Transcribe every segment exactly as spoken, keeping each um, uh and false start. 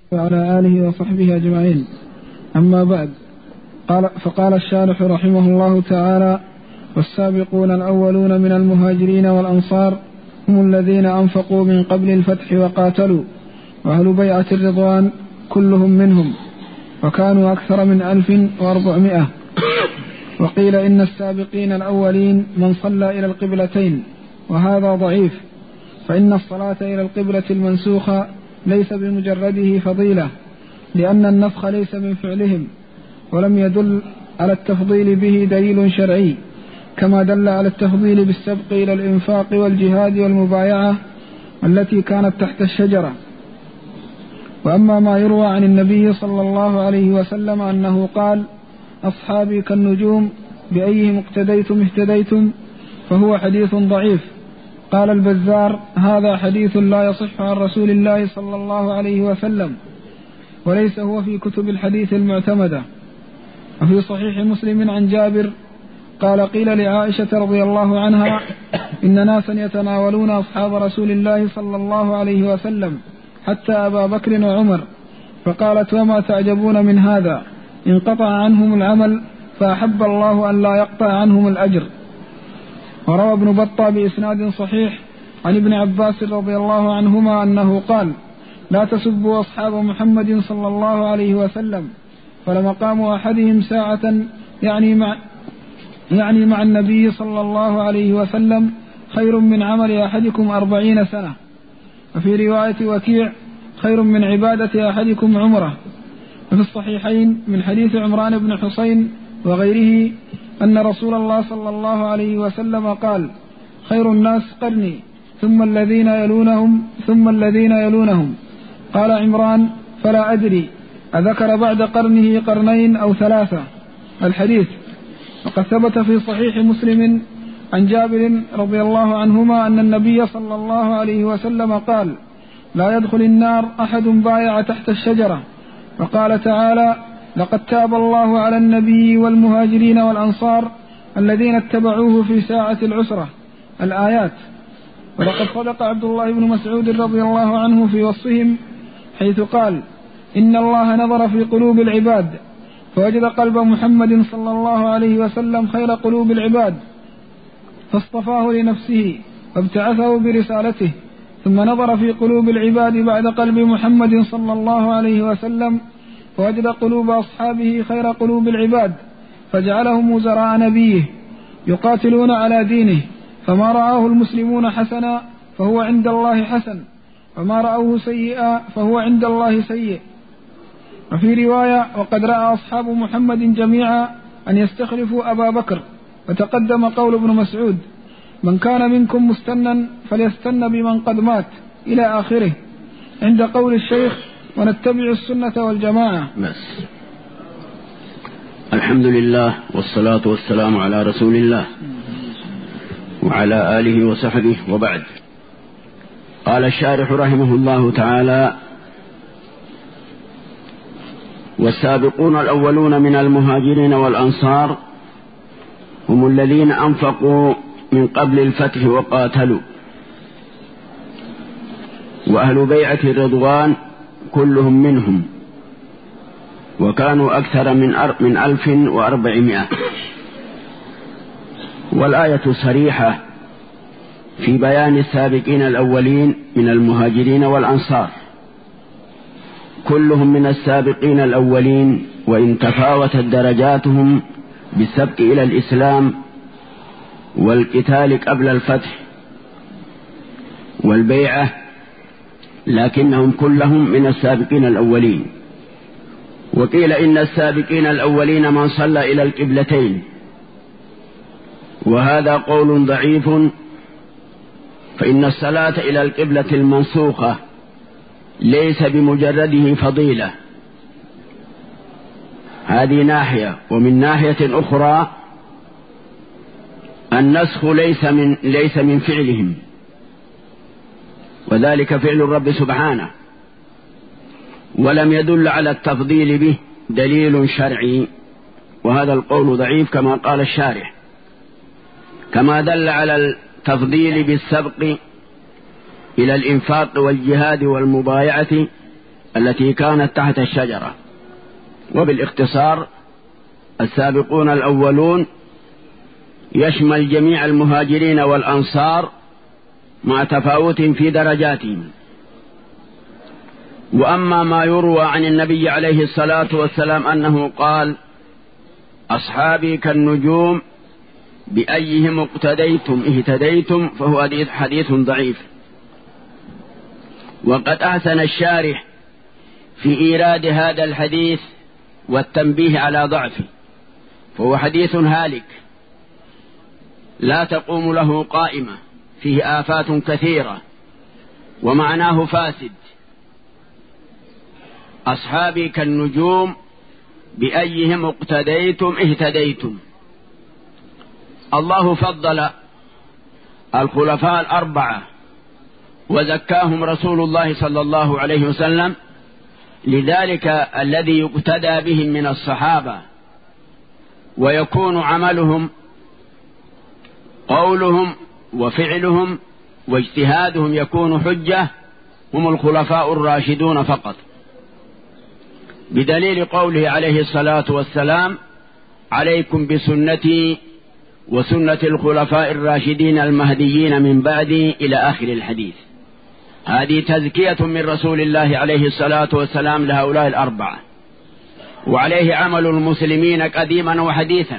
وعلى آله وصحبه أجمعين. أما بعد، قال فقال الشارح رحمه الله تعالى: والسابقون الأولون من المهاجرين والأنصار هم الذين أنفقوا من قبل الفتح وقاتلوا، وأهل بيعة الرضوان كلهم منهم، وكانوا أكثر من ألف وأربعمائة. وقيل إن السابقين الأولين من صلى إلى القبلتين، وهذا ضعيف، فإن الصلاة إلى القبلة المنسوخة ليس بمجرده فضيلة، لأن النسخ ليس من فعلهم، ولم يدل على التفضيل به دليل شرعي، كما دل على التفضيل بالسبق إلى الإنفاق والجهاد والمبايعة التي كانت تحت الشجرة. وأما ما يروى عن النبي صلى الله عليه وسلم أنه قال: أصحابي كالنجوم بأيهم اقتديتم اهتديتم، فهو حديث ضعيف. قال البزار: هذا حديث لا يصح عن رسول الله صلى الله عليه وسلم، وليس هو في كتب الحديث المعتمدة. وفي صحيح مسلم عن جابر قال: قيل لعائشة رضي الله عنها: إن ناسا يتناولون أصحاب رسول الله صلى الله عليه وسلم حتى أبا بكر وعمر، فقالت: وما تعجبون من هذا؟ انقطع عنهم العمل فأحب الله أن لا يقطع عنهم الأجر. وروى ابن بطة بإسناد صحيح عن ابن عباس رضي الله عنهما أنه قال: لا تسبوا أصحاب محمد صلى الله عليه وسلم، فلمقام أحدهم ساعة يعني مع, يعني مع النبي صلى الله عليه وسلم خير من عمل أحدكم أربعين سنة. وفي رواية وكيع: خير من عبادة أحدكم عمره. وفي الصحيحين من حديث عمران بن حسين وغيره أن رسول الله صلى الله عليه وسلم قال: خير الناس قرني، ثم الذين يلونهم ثم الذين يلونهم. قال عمران: فلا أدري أذكر بعد قرنه قرنين أو ثلاثة؟ الحديث. وقد ثبت في صحيح مسلم عن جابر رضي الله عنهما أن النبي صلى الله عليه وسلم قال: لا يدخل النار أحد بايع تحت الشجرة. وقال تعالى: لقد تاب الله على النبي والمهاجرين والأنصار الذين اتبعوه في ساعة العسرة، الآيات. ولقد صدق عبد الله بن مسعود رضي الله عنه في وصفهم، حيث قال: إن الله نظر في قلوب العباد فوجد قلب محمد صلى الله عليه وسلم خير قلوب العباد، فاصطفاه لنفسه وابتعثه برسالته، ثم نظر في قلوب العباد بعد قلب محمد صلى الله عليه وسلم فوجد قلوب أصحابه خير قلوب العباد، فجعلهم وزراء نبيه يقاتلون على دينه، فما رآه المسلمون حسنا فهو عند الله حسن، وما رأوه سيئا فهو عند الله سيء. وفي رواية: وقد رأى أصحاب محمد جميعا أن يستخلفوا أبا بكر، وتقدم قول ابن مسعود: من كان منكم مستنا فليستن بمن قد مات، إلى آخره، عند قول الشيخ: ونتبع السنة والجماعة. بس. الحمد لله والصلاة والسلام على رسول الله وعلى آله وصحبه، وبعد. قال الشارح رحمه الله تعالى: والسابقون الأولون من المهاجرين والأنصار هم الذين أنفقوا من قبل الفتح وقاتلوا، وأهل بيعة الرضوان كلهم منهم، وكانوا أكثر من ألف وأربعمائة. والآية صريحة في بيان السابقين الأولين من المهاجرين والأنصار، كلهم من السابقين الأولين، وإن تفاوتت درجاتهم بالسبق إلى الإسلام والقتال قبل الفتح والبيعة، لكنهم كلهم من السابقين الأولين. وقيل إن السابقين الأولين من صلى إلى القبلتين، وهذا قول ضعيف، فإن الصلاة إلى القبلة المنسوخة ليس بمجرده فضيلة. هذه ناحية. ومن ناحية أخرى النسخ ليس من, ليس من فعلهم، وذلك فعل الرب سبحانه، ولم يدل على التفضيل به دليل شرعي، وهذا القول ضعيف كما قال الشارح، كما دل على التفضيل بالسبق إلى الإنفاق والجهاد والمبايعة التي كانت تحت الشجرة. وبالاختصار السابقون الأولون يشمل جميع المهاجرين والأنصار مع تفاوت في درجاتهم. وأما ما يروى عن النبي عليه الصلاة والسلام أنه قال: أصحابي كالنجوم بأيهم اقتديتم اهتديتم، فهو حديث ضعيف. وقد أحسن الشارح في إيراد هذا الحديث والتنبيه على ضعفه، فهو حديث هالك لا تقوم له قائمة، فيه آفات كثيرة ومعناه فاسد. أصحابي كالنجوم بأيهم اقتديتم اهتديتم. الله فضل الخلفاء الأربعة وزكاهم رسول الله صلى الله عليه وسلم، لذلك الذي يقتدى بهم من الصحابة ويكون عملهم قولهم وفعلهم واجتهادهم يكون حجة هم الخلفاء الراشدون فقط، بدليل قوله عليه الصلاة والسلام: عليكم بسنتي وسنة الخلفاء الراشدين المهديين من بعدي، إلى آخر الحديث. هذه تزكية من رسول الله عليه الصلاة والسلام لهؤلاء الأربعة، وعليه عمل المسلمين قديما وحديثا.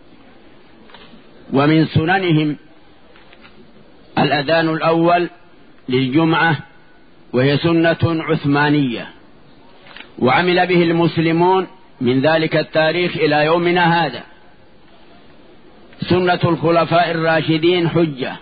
ومن سننهم الأذان الأول للجمعة، وهي سنة عثمانية، وعمل به المسلمون من ذلك التاريخ إلى يومنا هذا. سنة الخلفاء الراشدين حجة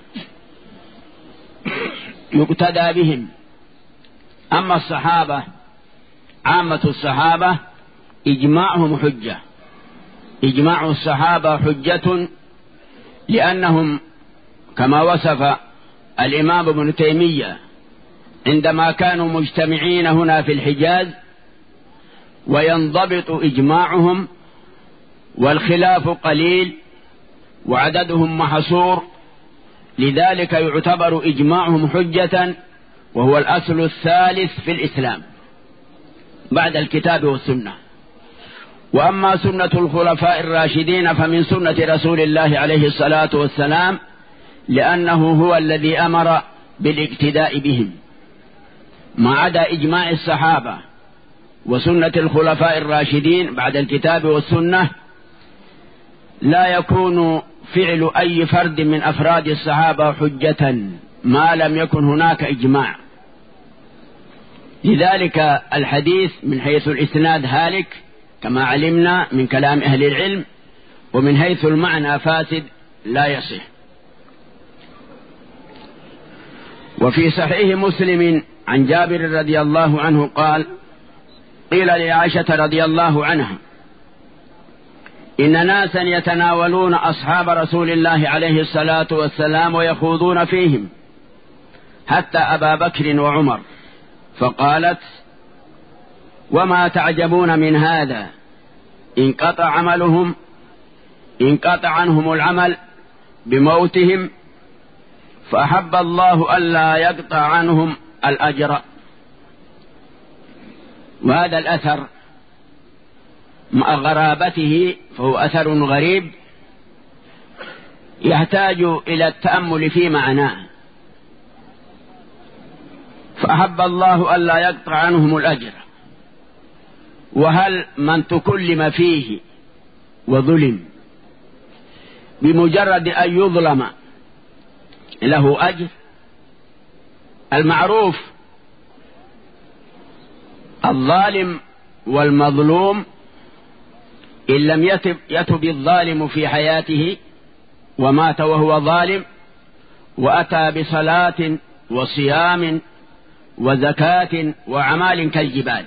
يقتدى بهم. أما الصحابة، عامة الصحابة إجماعهم حجة، إجماع الصحابة حجة، لأنهم كما وصف الإمام ابن تيمية عندما كانوا مجتمعين هنا في الحجاز، وينضبط إجماعهم والخلاف قليل وعددهم محصور، لذلك يعتبر إجماعهم حجة، وهو الأصل الثالث في الإسلام بعد الكتاب والسنة. وأما سنة الخلفاء الراشدين فمن سنة رسول الله عليه الصلاة والسلام، لأنه هو الذي أمر بالاقتداء بهم، ما عدا إجماع الصحابة وسنة الخلفاء الراشدين بعد الكتاب والسنة لا يكون فعل أي فرد من أفراد الصحابة حجة ما لم يكن هناك إجماع. لذلك الحديث من حيث الإسناد هالك كما علمنا من كلام أهل العلم، ومن حيث المعنى فاسد لا يصح. وفي صحيح مسلم عن جابر رضي الله عنه قال: قيل لعائشة رضي الله عنها: إن ناسا يتناولون أصحاب رسول الله عليه الصلاة والسلام ويخوضون فيهم حتى أبا بكر وعمر، فقالت: وما تعجبون من هذا؟ انقطع عملهم، انقطع عنهم العمل بموتهم، فأحب الله ألا يقطع عنهم الأجر. وهذا الأثر مع غرابته فهو أثر غريب يحتاج إلى التأمل في معناه. فأحب الله ألا يقطع عنهم الأجر، وهل من تكلم فيه وظلم بمجرد أن يظلم له أجر؟ المعروف الظالم والمظلوم إن لم يتب, يتب الظالم في حياته ومات وهو ظالم وأتى بصلاة وصيام وزكاة وأعمال كالجبال،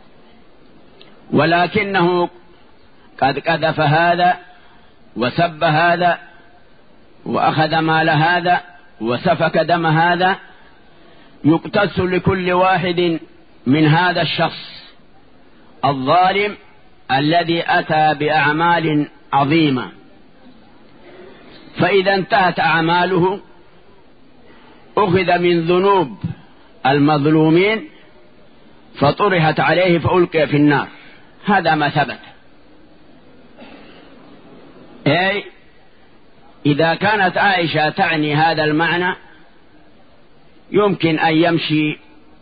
ولكنه قد قذف هذا وسب هذا وأخذ مال هذا وسفك دم هذا، يقتص لكل واحد من هذا الشخص الظالم الذي أتى بأعمال عظيمة، فإذا انتهت أعماله أخذ من ذنوب المظلومين فطرحت عليه فألقي في النار. هذا ما ثبت. أي إذا كانت عائشة تعني هذا المعنى يمكن أن يمشي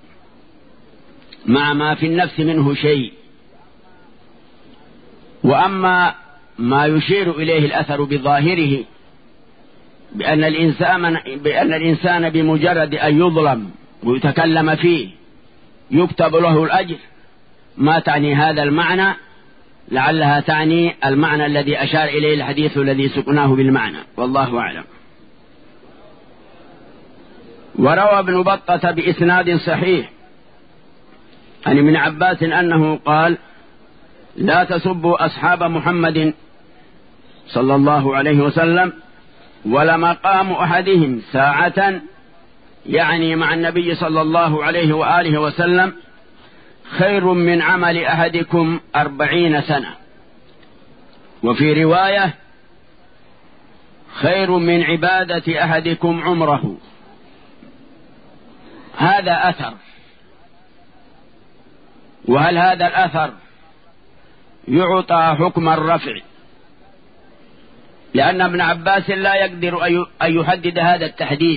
مع ما في النفس منه شيء. وأما ما يشير إليه الأثر بظاهره بأن الإنسان, بأن الإنسان بمجرد أن يظلم ويتكلم فيه يكتب له الأجر، ما تعني هذا المعنى، لعلها تعني المعنى الذي أشار إليه الحديث الذي سقناه بالمعنى، والله أعلم. وروى ابن بطة بإسناد صحيح عن ابن عباس أنه قال: لا تسبوا أصحاب محمد صلى الله عليه وسلم ولمقام أحدهم ساعة، يعني مع النبي صلى الله عليه وآله وسلم، خير من عمل أحدكم أربعين سنة. وفي رواية: خير من عبادة أحدكم عمره. هذا أثر. وهل هذا الأثر يعطى حكم الرفع؟ لأن ابن عباس لا يقدر أن يحدد هذا التحديد.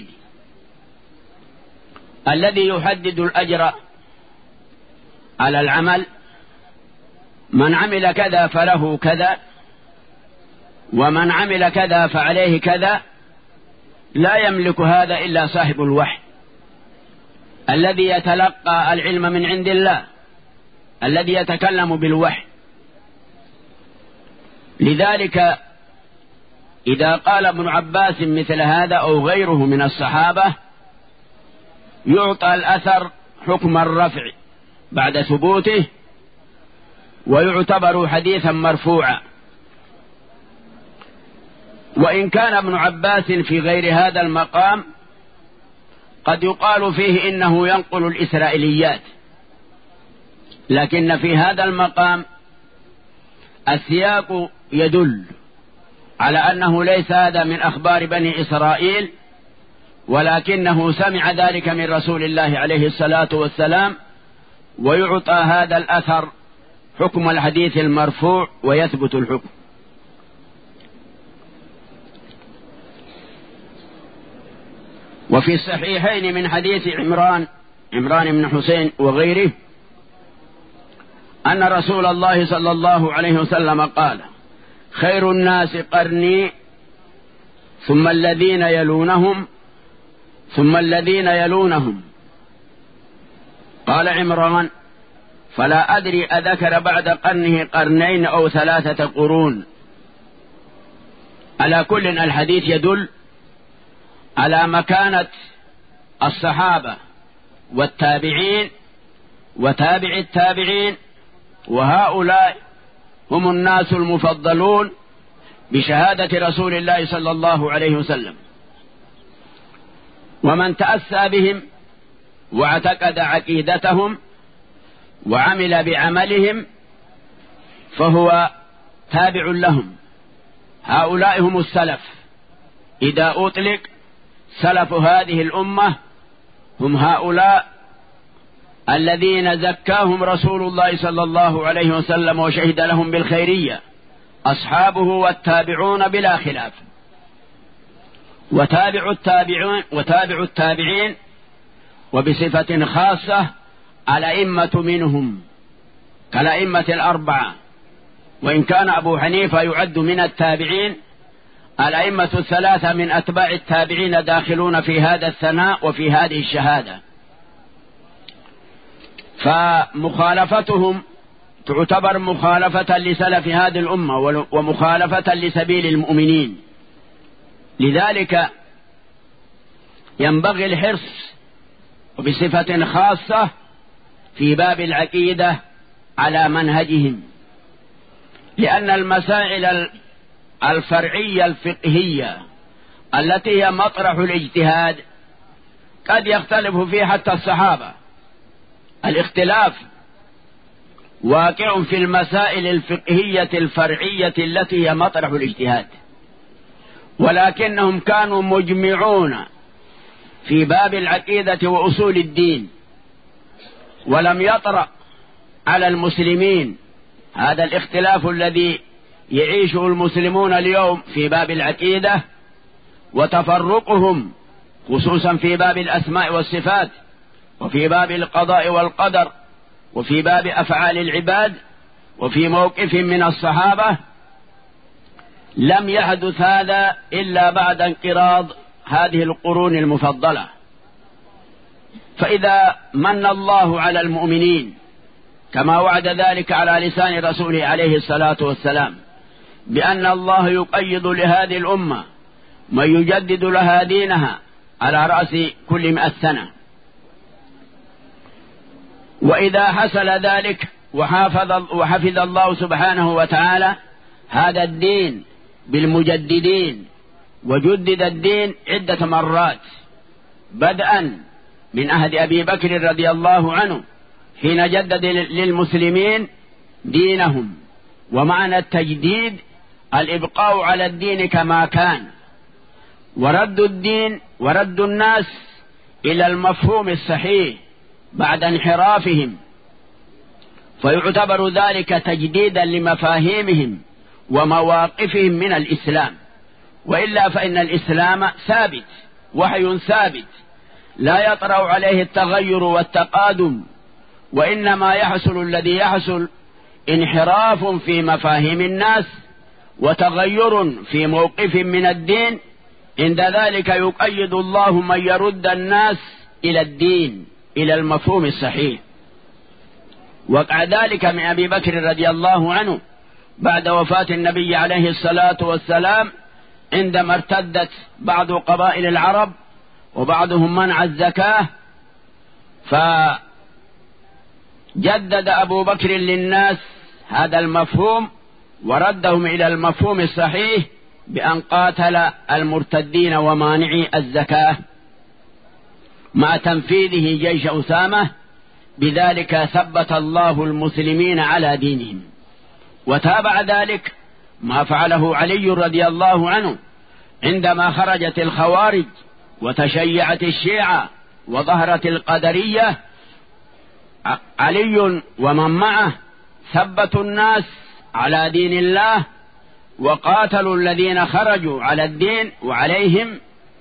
الذي يحدد الأجر على العمل: من عمل كذا فله كذا، ومن عمل كذا فعليه كذا. لا يملك هذا إلا صاحب الوحي الذي يتلقى العلم من عند الله، الذي يتكلم بالوحي. لذلك إذا قال ابن عباس مثل هذا أو غيره من الصحابة يعطى الأثر حكم الرفع بعد ثبوته، ويعتبر حديثا مرفوعا. وإن كان ابن عباس في غير هذا المقام قد يقال فيه إنه ينقل الإسرائيليات، لكن في هذا المقام السياق يدل على أنه ليس هذا من أخبار بني إسرائيل، ولكنه سمع ذلك من رسول الله عليه الصلاة والسلام، ويعطى هذا الأثر حكم الحديث المرفوع ويثبت الحكم. وفي الصحيحين من حديث عمران عمران بن حسين وغيره أن رسول الله صلى الله عليه وسلم قال: خير الناس قرني ثم الذين يلونهم ثم الذين يلونهم. قال عمران: فلا أدري أذكر بعد قرنه قرنين أو ثلاثة قرون. على كل الحديث يدل على مكانة الصحابة والتابعين وتابع التابعين، وهؤلاء هم الناس المفضلون بشهادة رسول الله صلى الله عليه وسلم. ومن تأسى بهم واعتقد عقيدتهم وعمل بعملهم فهو تابع لهم. هؤلاء هم السلف. إذا أطلق سلف هذه الأمة هم هؤلاء الذين زكاهم رسول الله صلى الله عليه وسلم وشهد لهم بالخيرية، أصحابه والتابعون بلا خلاف. وتابع التابعين وتابع التابعين وبصفة خاصة الأئمة منهم كالأئمة الأربعة، وإن كان أبو حنيفة يعد من التابعين، الأئمة الثلاثة من أتباع التابعين داخلون في هذا الثناء وفي هذه الشهادة. فمخالفتهم تعتبر مخالفة لسلف هذه الأمة ومخالفة لسبيل المؤمنين. لذلك ينبغي الحرص وبصفة خاصة في باب العقيدة على منهجهم، لأن المسائل الفرعية الفقهية التي هي مطرح الاجتهاد قد يختلف فيه حتى الصحابة. الاختلاف واقع في المسائل الفقهية الفرعية التي هي مطرح الاجتهاد، ولكنهم كانوا مجمعون في باب العقيدة وأصول الدين، ولم يطرأ على المسلمين هذا الاختلاف الذي يعيشه المسلمون اليوم في باب العقيدة، وتفرقهم خصوصا في باب الأسماء والصفات، وفي باب القضاء والقدر، وفي باب أفعال العباد، وفي موقف من الصحابة. لم يحدث هذا إلا بعد انقراض هذه القرون المفضلة. فإذا من الله على المؤمنين كما وعد ذلك على لسان رسوله عليه الصلاة والسلام بأن الله يقيض لهذه الأمة من يجدد لها دينها على رأس كل مئة سنة، وإذا حصل ذلك وحافظ, وحفظ الله سبحانه وتعالى هذا الدين بالمجددين، وجدد الدين عدة مرات بدءا من عهد أبي بكر رضي الله عنه حين جدد للمسلمين دينهم. ومعنى التجديد الإبقاء على الدين كما كان، ورد الدين ورد الناس إلى المفهوم الصحيح بعد انحرافهم، فيعتبر ذلك تجديدا لمفاهيمهم ومواقفهم من الإسلام. وإلا فإن الإسلام ثابت، وحي ثابت لا يطرأ عليه التغير والتقادم، وإنما يحصل الذي يحصل انحراف في مفاهيم الناس وتغير في موقف من الدين. عند ذلك يقيد الله من يرد الناس إلى الدين، إلى المفهوم الصحيح. وقع ذلك من أبي بكر رضي الله عنه بعد وفاة النبي عليه الصلاة والسلام، عندما ارتدت بعض قبائل العرب وبعضهم منع الزكاة، فجدد أبو بكر للناس هذا المفهوم وردهم إلى المفهوم الصحيح بأن قاتل المرتدين ومانعي الزكاة مع تنفيذه جيش أسامة. بذلك ثبت الله المسلمين على دينهم. وتابع ذلك ما فعله علي رضي الله عنه عندما خرجت الخوارج وتشيعت الشيعة وظهرت القدرية. علي ومن معه ثبتوا الناس على دين الله وقاتلوا الذين خرجوا على الدين وعليهم.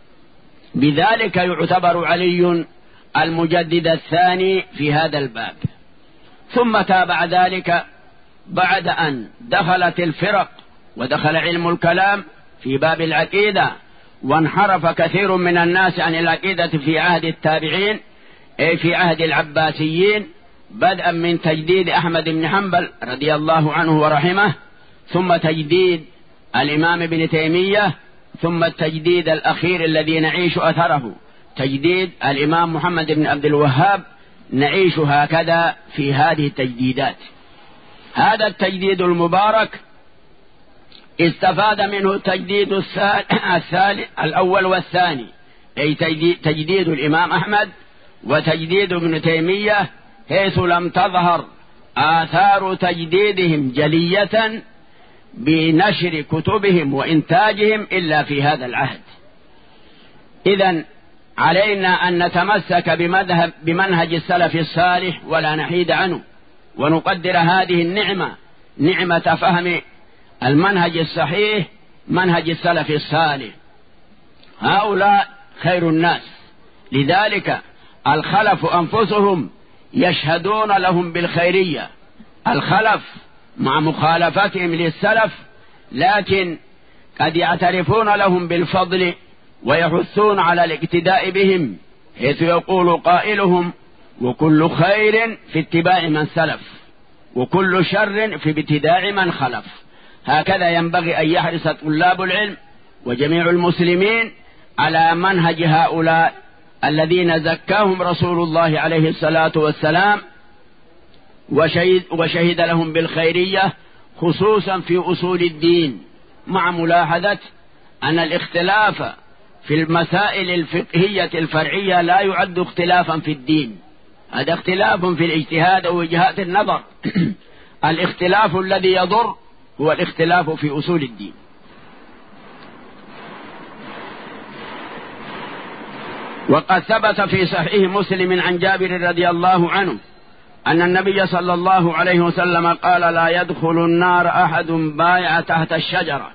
بذلك يعتبر علي المجدد الثاني في هذا الباب. ثم تابع ذلك بعد أن دخلت الفرق ودخل علم الكلام في باب العقيدة، وانحرف كثير من الناس عن العقيدة في عهد التابعين، أي في عهد العباسيين، بدءا من تجديد أحمد بن حنبل رضي الله عنه ورحمه، ثم تجديد الإمام ابن تيمية، ثم التجديد الأخير الذي نعيش أثره تجديد الإمام محمد بن عبد الوهاب. نعيش هكذا في هذه التجديدات. هذا التجديد المبارك استفاد منه التجديد الثالث الأول والثاني، أي تجديد الإمام أحمد وتجديد ابن تيمية، حيث لم تظهر آثار تجديدهم جلية بنشر كتبهم وإنتاجهم إلا في هذا العهد. إذن علينا أن نتمسك بمذهب بمنهج السلف الصالح ولا نحيد عنه، ونقدر هذه النعمة نعمة فهم المنهج الصحيح منهج السلف الصالح. هؤلاء خير الناس، لذلك الخلف أنفسهم يشهدون لهم بالخيرية، الخلف مع مخالفتهم للسلف، لكن قد يعترفون لهم بالفضل ويحثون على الاقتداء بهم، حيث يقول قائلهم: وكل خير في اتباع من سلف، وكل شر في ابتداع من خلف. هكذا ينبغي أن يحرص طلاب العلم وجميع المسلمين على منهج هؤلاء الذين زكاهم رسول الله عليه الصلاة والسلام وشهد, وشهد لهم بالخيرية، خصوصا في أصول الدين، مع ملاحظة أن الاختلاف في المسائل الفقهية الفرعية لا يعد اختلافا في الدين، هذا اختلاف في الاجتهاد ووجهات النظر. الاختلاف الذي يضر هو الاختلاف في أصول الدين. وقد ثبت في صحيح مسلم عن جابر رضي الله عنه أن النبي صلى الله عليه وسلم قال: لا يدخل النار أحد بايع تحت الشجرة.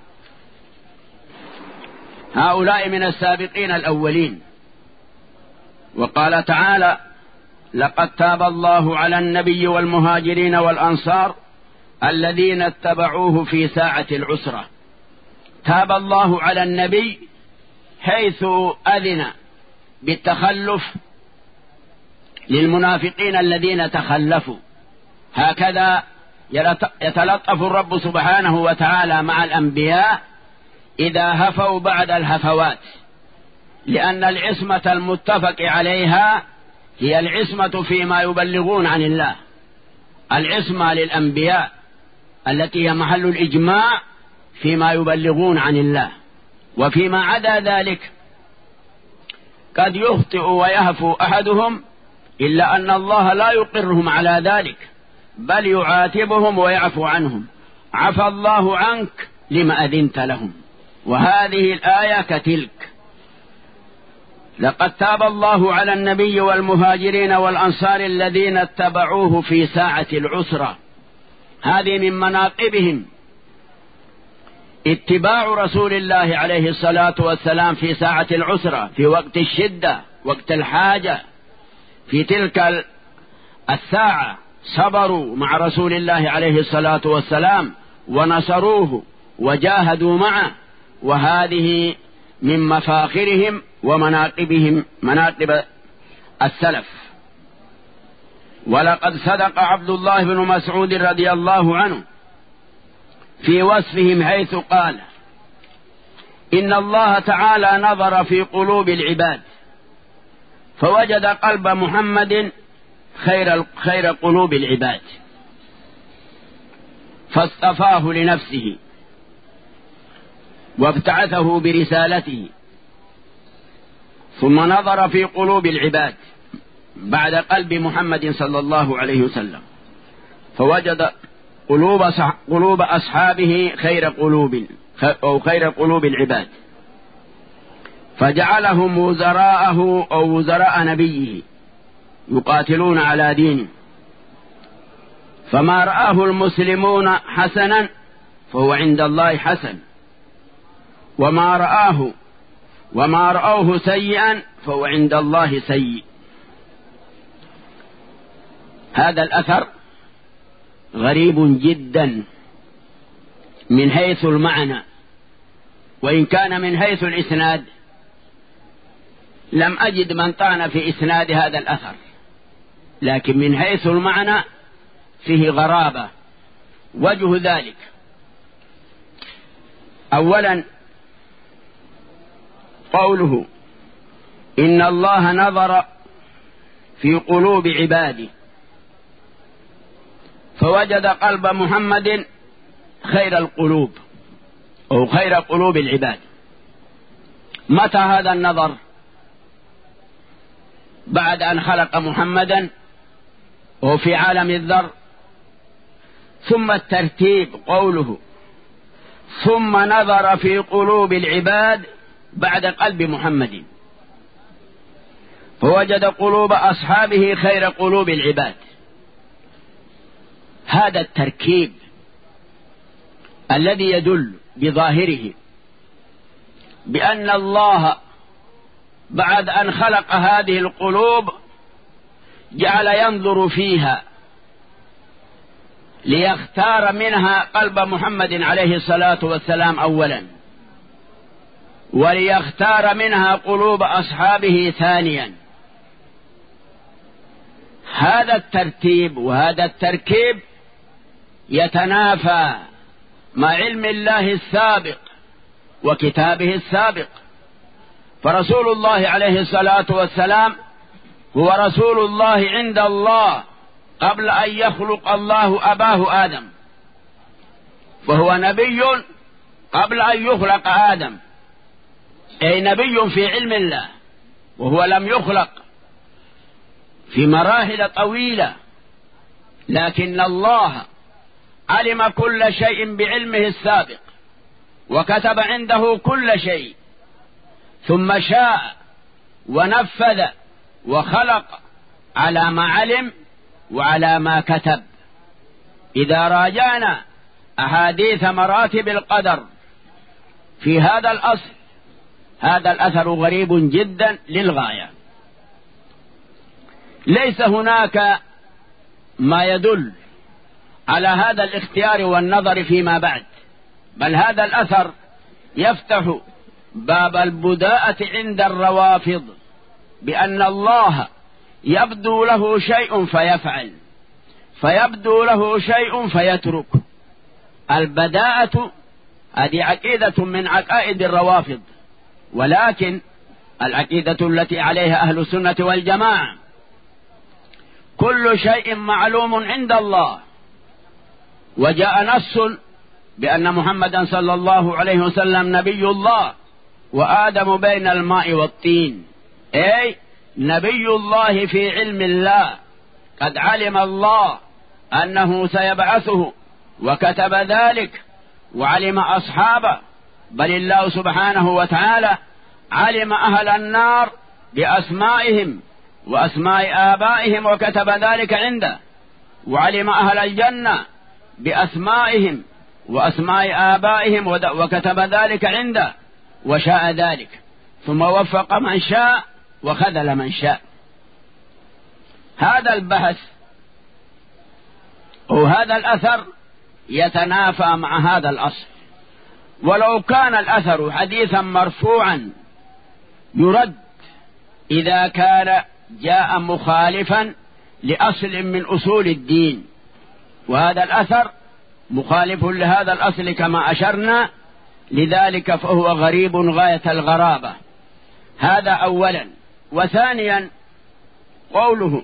هؤلاء من السابقين الأولين. وقال تعالى: لقد تاب الله على النبي والمهاجرين والأنصار الذين اتبعوه في ساعة العسرة. تاب الله على النبي حيث أذن بالتخلف للمنافقين الذين تخلفوا. هكذا يتلطف الرب سبحانه وتعالى مع الأنبياء إذا هفوا بعد الهفوات، لأن العصمة المتفق عليها هي العصمة فيما يبلغون عن الله. العصمة للأنبياء التي هي محل الإجماع فيما يبلغون عن الله، وفيما عدا ذلك قد يخطئ ويهفو أحدهم، إلا أن الله لا يقرهم على ذلك، بل يعاتبهم ويعفو عنهم. عفى الله عنك لما أذنت لهم. وهذه الآية كتلك: لقد تاب الله على النبي والمهاجرين والأنصار الذين اتبعوه في ساعة العسرة. هذه من مناقبهم اتباع رسول الله عليه الصلاة والسلام في ساعة العسرة، في وقت الشدة، وقت الحاجة. في تلك الساعة صبروا مع رسول الله عليه الصلاة والسلام ونصروه وجاهدوا معه. وهذه من مفاخرهم ومناقبهم، مناقب السلف. ولقد صدق عبد الله بن مسعود رضي الله عنه في وصفهم حيث قال: إن الله تعالى نظر في قلوب العباد فوجد قلب محمد خير خير قلوب العباد فاصطفاه لنفسه وابتعثه برسالته. ثم نظر في قلوب العباد بعد قلب محمد صلى الله عليه وسلم فوجد قلوب قلوب أصحابه خير قلوب أو خير قلوب العباد، فجعلهم وزراءه أو وزراء نبيه يقاتلون على دينه. فما رآه المسلمون حسنا فهو عند الله حسن، وما رآه وما رأوه سيئا فهو عند الله سيء. هذا الأثر غريب جدا من حيث المعنى، وإن كان من حيث الإسناد لم أجد من طعن في إسناد هذا الأثر، لكن من حيث المعنى فيه غرابة. وجه ذلك: أولا قوله: إن الله نظر في قلوب عباده فوجد قلب محمد خير القلوب أو خير قلوب العباد. متى هذا النظر؟ بعد أن خلق محمدا وفي عالم الذر. ثم الترتيب قوله: ثم نظر في قلوب العباد بعد قلب محمد فوجد قلوب أصحابه خير قلوب العباد. هذا التركيب الذي يدل بظاهره بأن الله بعد أن خلق هذه القلوب جعل ينظر فيها ليختار منها قلب محمد عليه الصلاة والسلام أولا، وليختار منها قلوب أصحابه ثانيا. هذا الترتيب وهذا التركيب يتنافى مع علم الله السابق وكتابه السابق. فرسول الله عليه الصلاة والسلام هو رسول الله عند الله قبل أن يخلق الله أباه آدم، فهو نبي قبل أن يخلق آدم، أي نبي في علم الله، وهو لم يخلق في مراحل طويلة، لكن الله علم كل شيء بعلمه السابق وكتب عنده كل شيء، ثم شاء ونفذ وخلق على ما علم وعلى ما كتب. إذا راجعنا أحاديث مراتب القدر في هذا الأصل، هذا الأثر غريب جدا للغاية. ليس هناك ما يدل على هذا الاختيار والنظر فيما بعد، بل هذا الأثر يفتح باب البداءة عند الروافض بأن الله يبدو له شيء فيفعل، فيبدو له شيء فيترك. البداءة هذه عقيدة من عقائد الروافض، ولكن العقيدة التي عليها أهل السنة والجماعة كل شيء معلوم عند الله، وجاء نص بأن محمدا صلى الله عليه وسلم نبي الله وآدم بين الماء والطين، أي نبي الله في علم الله، قد علم الله أنه سيبعثه وكتب ذلك وعلم أصحابه، بل الله سبحانه وتعالى علم أهل النار بأسمائهم وأسماء آبائهم وكتب ذلك عنده، وعلم أهل الجنة بأسمائهم وأسماء آبائهم وكتب ذلك عنده، وشاء ذلك، ثم وفق من شاء وخذل من شاء. هذا البحث وهذا الأثر يتنافى مع هذا الأصل، ولو كان الأثر حديثا مرفوعا يرد إذا كان جاء مخالفا لأصل من أصول الدين، وهذا الأثر مخالف لهذا الأصل كما أشرنا، لذلك فهو غريب غاية الغرابة. هذا أولا. وثانيا قوله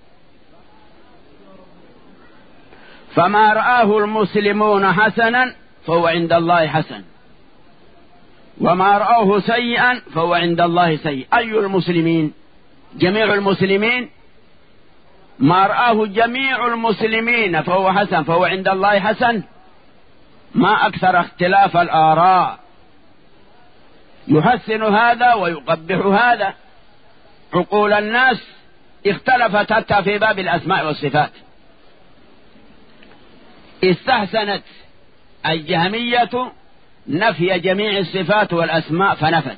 فما رآه المسلمون حسنا فهو عند الله حسن، وما رآه سيئا فهو عند الله سيء. أي المسلمين؟ جميع المسلمين. ما رآه جميع المسلمين فهو حسن فهو عند الله حسن. ما أكثر اختلاف الآراء، يحسن هذا ويقبح هذا. عقول الناس اختلفت حتى في باب الأسماء والصفات. استحسنت الجهمية نفي جميع الصفات والأسماء فنفت،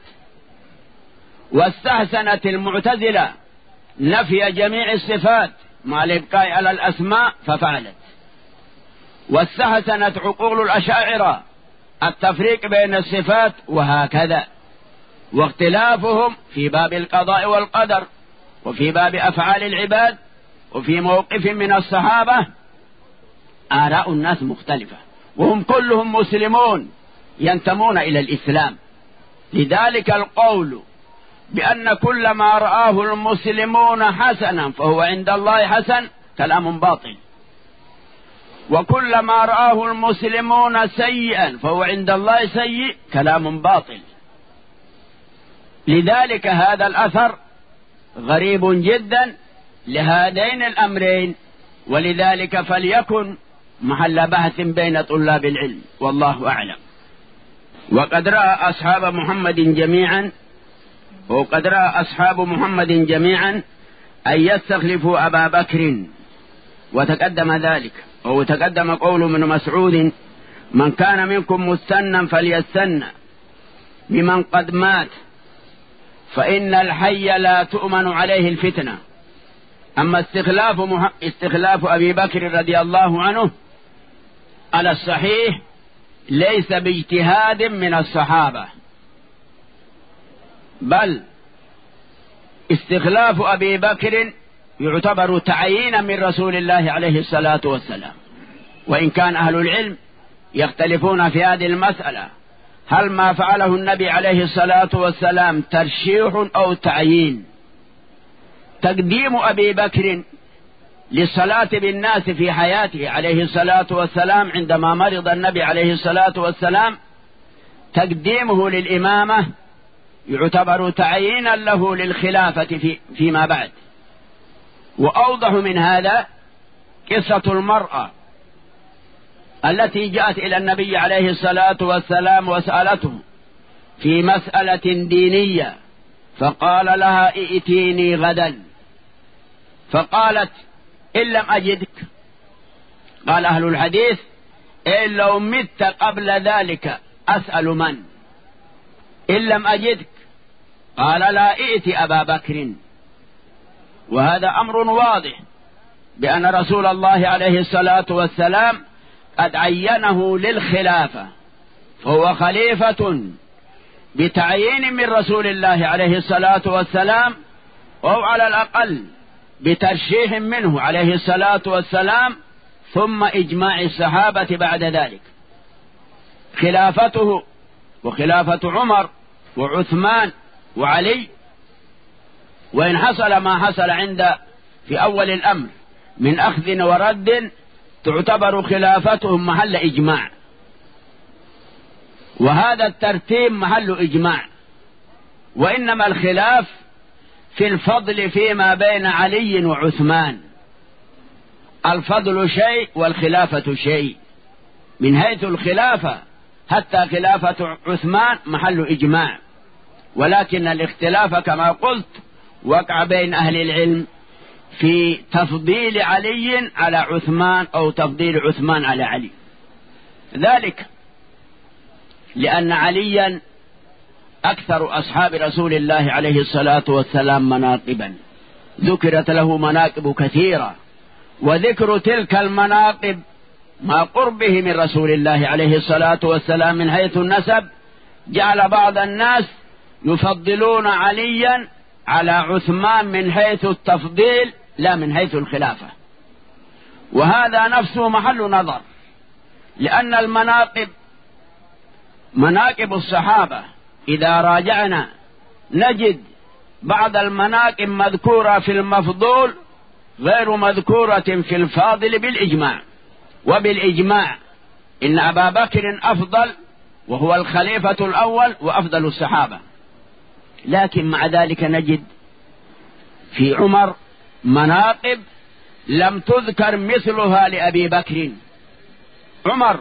واستحسنت المعتزلة نفي جميع الصفات مع الإبقاء على الأسماء ففعلت، واستحسنت عقول الأشاعرة التفريق بين الصفات، وهكذا. واختلافهم في باب القضاء والقدر، وفي باب أفعال العباد، وفي موقف من الصحابة آراء الناس مختلفة، وهم كلهم مسلمون ينتمون إلى الإسلام. لذلك القول بأن كل ما رآه المسلمون حسنا فهو عند الله حسن كلام باطل، وكل ما رآه المسلمون سيئا فهو عند الله سيء كلام باطل. لذلك هذا الأثر غريب جدا لهذين الأمرين، ولذلك فليكن محل بحث بين طلاب العلم، والله أعلم. وقد رأى أصحاب محمد جميعا وقد رأى أصحاب محمد جميعا أن يستخلفوا أبا بكر، وتقدم ذلك، أو تقدم قول من مسعود من كان منكم مستنا فليستن بمن قد مات فإن الحي لا تؤمن عليه الفتنة. أما استخلاف, مح... استخلاف أبي بكر رضي الله عنه على الصحيح ليس باجتهاد من الصحابة، بل استخلاف أبي بكر يعتبر تعيينا من رسول الله عليه الصلاة والسلام. وإن كان أهل العلم يختلفون في هذه المسألة، هل ما فعله النبي عليه الصلاة والسلام ترشيح أو تعيين؟ تقديم أبي بكر للصلاة بالناس في حياته عليه الصلاة والسلام عندما مرض النبي عليه الصلاة والسلام، تقديمه للإمامة يعتبر تعيينا له للخلافة في فيما بعد. وأوضح من هذا قصة المرأة التي جاءت إلى النبي عليه الصلاة والسلام وسألته في مسألة دينية، فقال لها ائتيني غدا، فقالت إن لم أجدك. قال أهل الحديث إن لو مت قبل ذلك أسأل من؟ إن لم أجدك قال لا ائت أبا بكر. وهذا أمر واضح بأن رسول الله عليه الصلاة والسلام قد عينه للخلافة، فهو خليفة بتعيين من رسول الله عليه الصلاة والسلام، أو على الأقل بترشيح منه عليه الصلاة والسلام، ثم إجماع الصحابة بعد ذلك. خلافته وخلافة عمر وعثمان وعلي، وإن حصل ما حصل عند في أول الأمر من أخذ ورد، تعتبر خلافتهم محل إجماع، وهذا الترتيب محل إجماع. وإنما الخلاف في الفضل فيما بين علي وعثمان. الفضل شيء والخلافة شيء. من حيث الخلافة حتى خلافة عثمان محل إجماع، ولكن الاختلاف كما قلت وقع بين أهل العلم في تفضيل علي على عثمان أو تفضيل عثمان على علي. ذلك لأن عليا أكثر أصحاب رسول الله عليه الصلاة والسلام مناقبا، ذكرت له مناقب كثيرة، وذكر تلك المناقب ما قربه من رسول الله عليه الصلاة والسلام من حيث النسب جعل بعض الناس يفضلون عليا على عثمان من حيث التفضيل لا من حيث الخلافة، وهذا نفسه محل نظر، لأن المناقب مناقب الصحابة إذا راجعنا نجد بعض المناقب مذكورة في المفضول غير مذكورة في الفاضل بالإجماع. وبالإجماع إن أبا بكر أفضل وهو الخليفة الأول وأفضل الصحابة، لكن مع ذلك نجد في عمر مناقب لم تذكر مثلها لأبي بكر. عمر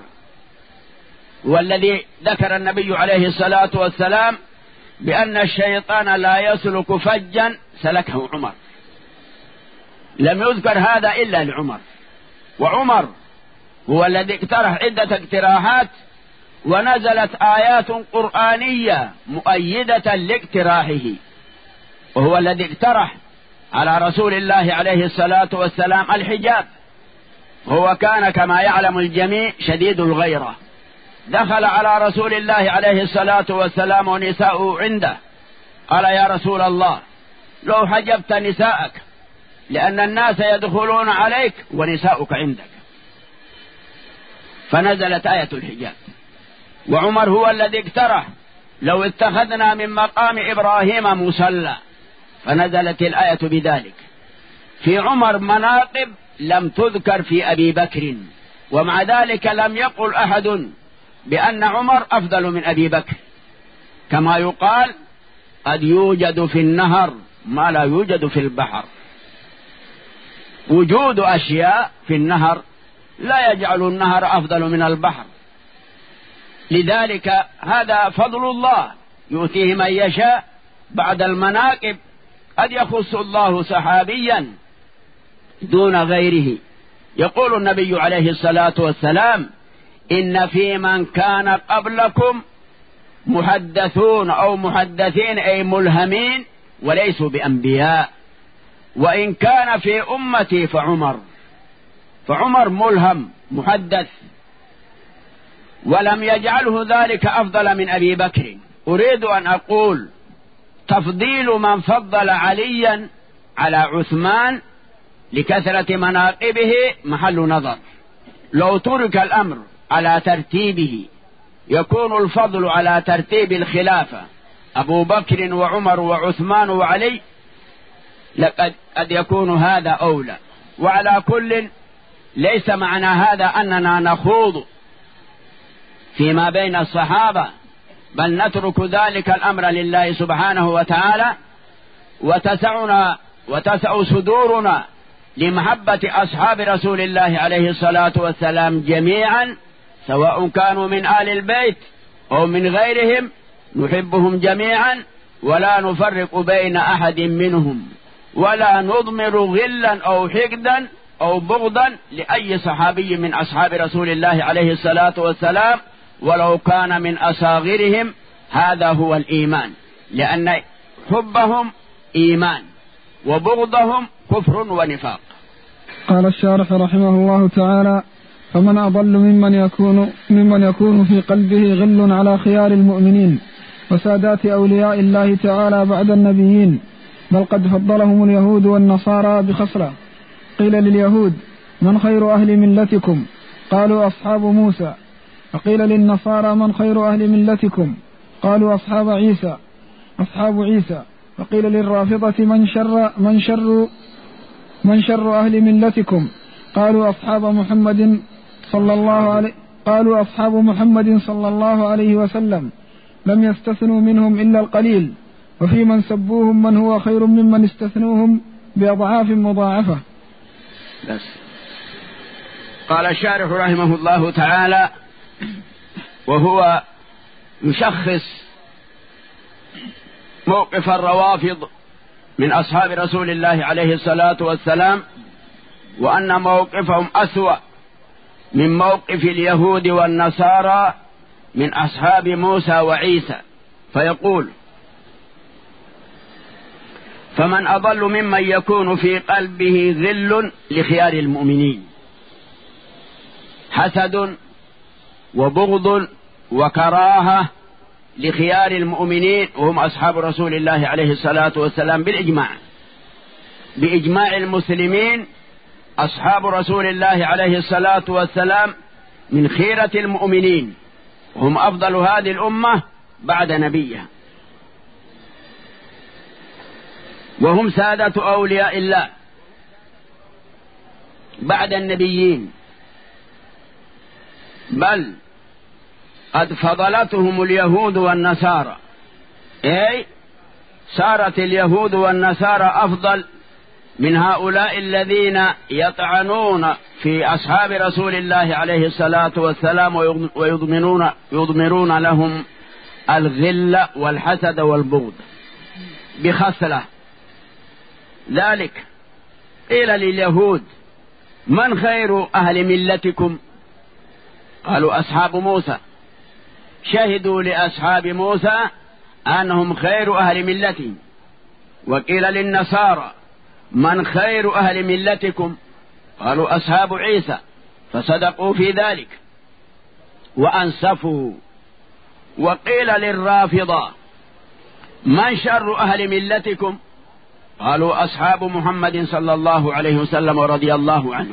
والذي ذكر النبي عليه الصلاة والسلام بأن الشيطان لا يسلك فجا سلكه عمر، لم يذكر هذا إلا لعمر. وعمر هو الذي اقترح عدة اقتراحات، ونزلت آيات قرآنية مؤيدة لاقتراحه، وهو الذي اقترح على رسول الله عليه الصلاة والسلام الحجاب. هو كان كما يعلم الجميع شديد الغيرة، دخل على رسول الله عليه الصلاة والسلام ونساؤه عنده، قال يا رسول الله لو حجبت نساءك لأن الناس يدخلون عليك ونساؤك عندك، فنزلت آية الحجاب. وعمر هو الذي اقترح لو اتخذنا من مقام إبراهيم مصلى، فنزلت الآية بذلك. في عمر مناقب لم تذكر في أبي بكر، ومع ذلك لم يقل أحد بأن عمر أفضل من أبي بكر، كما يقال قد يوجد في النهر ما لا يوجد في البحر. وجود أشياء في النهر لا يجعل النهر أفضل من البحر، لذلك هذا فضل الله يؤتيه من يشاء. بعد المناقب قد يخص الله صحابيا دون غيره. يقول النبي عليه الصلاة والسلام إن في من كان قبلكم محدثون أو محدثين أي ملهمين وليسوا بأنبياء، وإن كان في أمتي فعمر. فعمر ملهم محدث، ولم يجعله ذلك أفضل من أبي بكر. أريد أن أقول تفضيل من فضل عليا على عثمان لكثرة مناقبه محل نظر. لو ترك الأمر على ترتيبه يكون الفضل على ترتيب الخلافة أبو بكر وعمر وعثمان وعلي، لقد قد يكون هذا أولى. وعلى كل ليس معنى هذا أننا نخوض فيما بين الصحابة، بل نترك ذلك الأمر لله سبحانه وتعالى، وتسعنا وتسع صدورنا لمحبة أصحاب رسول الله عليه الصلاة والسلام جميعا، سواء كانوا من آل البيت أو من غيرهم، نحبهم جميعا ولا نفرق بين أحد منهم، ولا نضمر غلا أو حقدا أو بغضا لأي صحابي من أصحاب رسول الله عليه الصلاة والسلام ولو كان من أصاغرهم، هذا هو الإيمان، لأن حبهم إيمان وبغضهم كفر ونفاق. قال الشارح رحمه الله تعالى: فمن أضل ممن يكون, ممن يكون في قلبه غل على خيار المؤمنين وسادات أولياء الله تعالى بعد النبيين، بل قد فضلهم اليهود والنصارى بخصلة. قيل لليهود: من خير أهل ملتكم؟ قالوا: أصحاب موسى. وقيل للنصارى: من خير أهل ملتكم؟ قالوا: أصحاب عيسى أصحاب عيسى. وقيل للرافضة: من شر من شر من شر أهل ملتكم؟ قالوا: أصحاب محمد صلى الله عليه قالوا أصحاب محمد صلى الله عليه وسلم، لم يستثنوا منهم إلا القليل، وفي من سبوهم من هو خير ممن استثنوهم بأضعاف مضاعفة. بس. قال الشارح رحمه الله تعالى وهو يشخص موقف الروافض من أصحاب رسول الله عليه الصلاة والسلام، وأن موقفهم أسوأ من موقف اليهود والنصارى من أصحاب موسى وعيسى، فيقول: فمن أضل ممن يكون في قلبه غل لخيار المؤمنين، حسد وبغض وكراهة لخيار المؤمنين وهم أصحاب رسول الله عليه الصلاة والسلام بالإجماع، بإجماع المسلمين. أصحاب رسول الله عليه الصلاة والسلام من خيرة المؤمنين، هم أفضل هذه الأمة بعد نبيها، وهم سادة أولياء الله بعد النبيين، بل قد فضلتهم اليهود والنصارى، أي صارت اليهود والنصارى أفضل من هؤلاء الذين يطعنون في أصحاب رسول الله عليه الصلاة والسلام ويضمرون يضمرون لهم الغل والحسد والبغض بخصلة. ذلك قيل لليهود: من خير أهل ملتكم؟ قالوا: أصحاب موسى. شهدوا لأصحاب موسى أنهم خير أهل ملتهم. وقيل للنصارى: من خير أهل ملتكم؟ قالوا: أصحاب عيسى، فصدقوا في ذلك وأنصفوا. وقيل للرافضة: من شر أهل ملتكم؟ قالوا: أصحاب محمد صلى الله عليه وسلم ورضي الله عنه،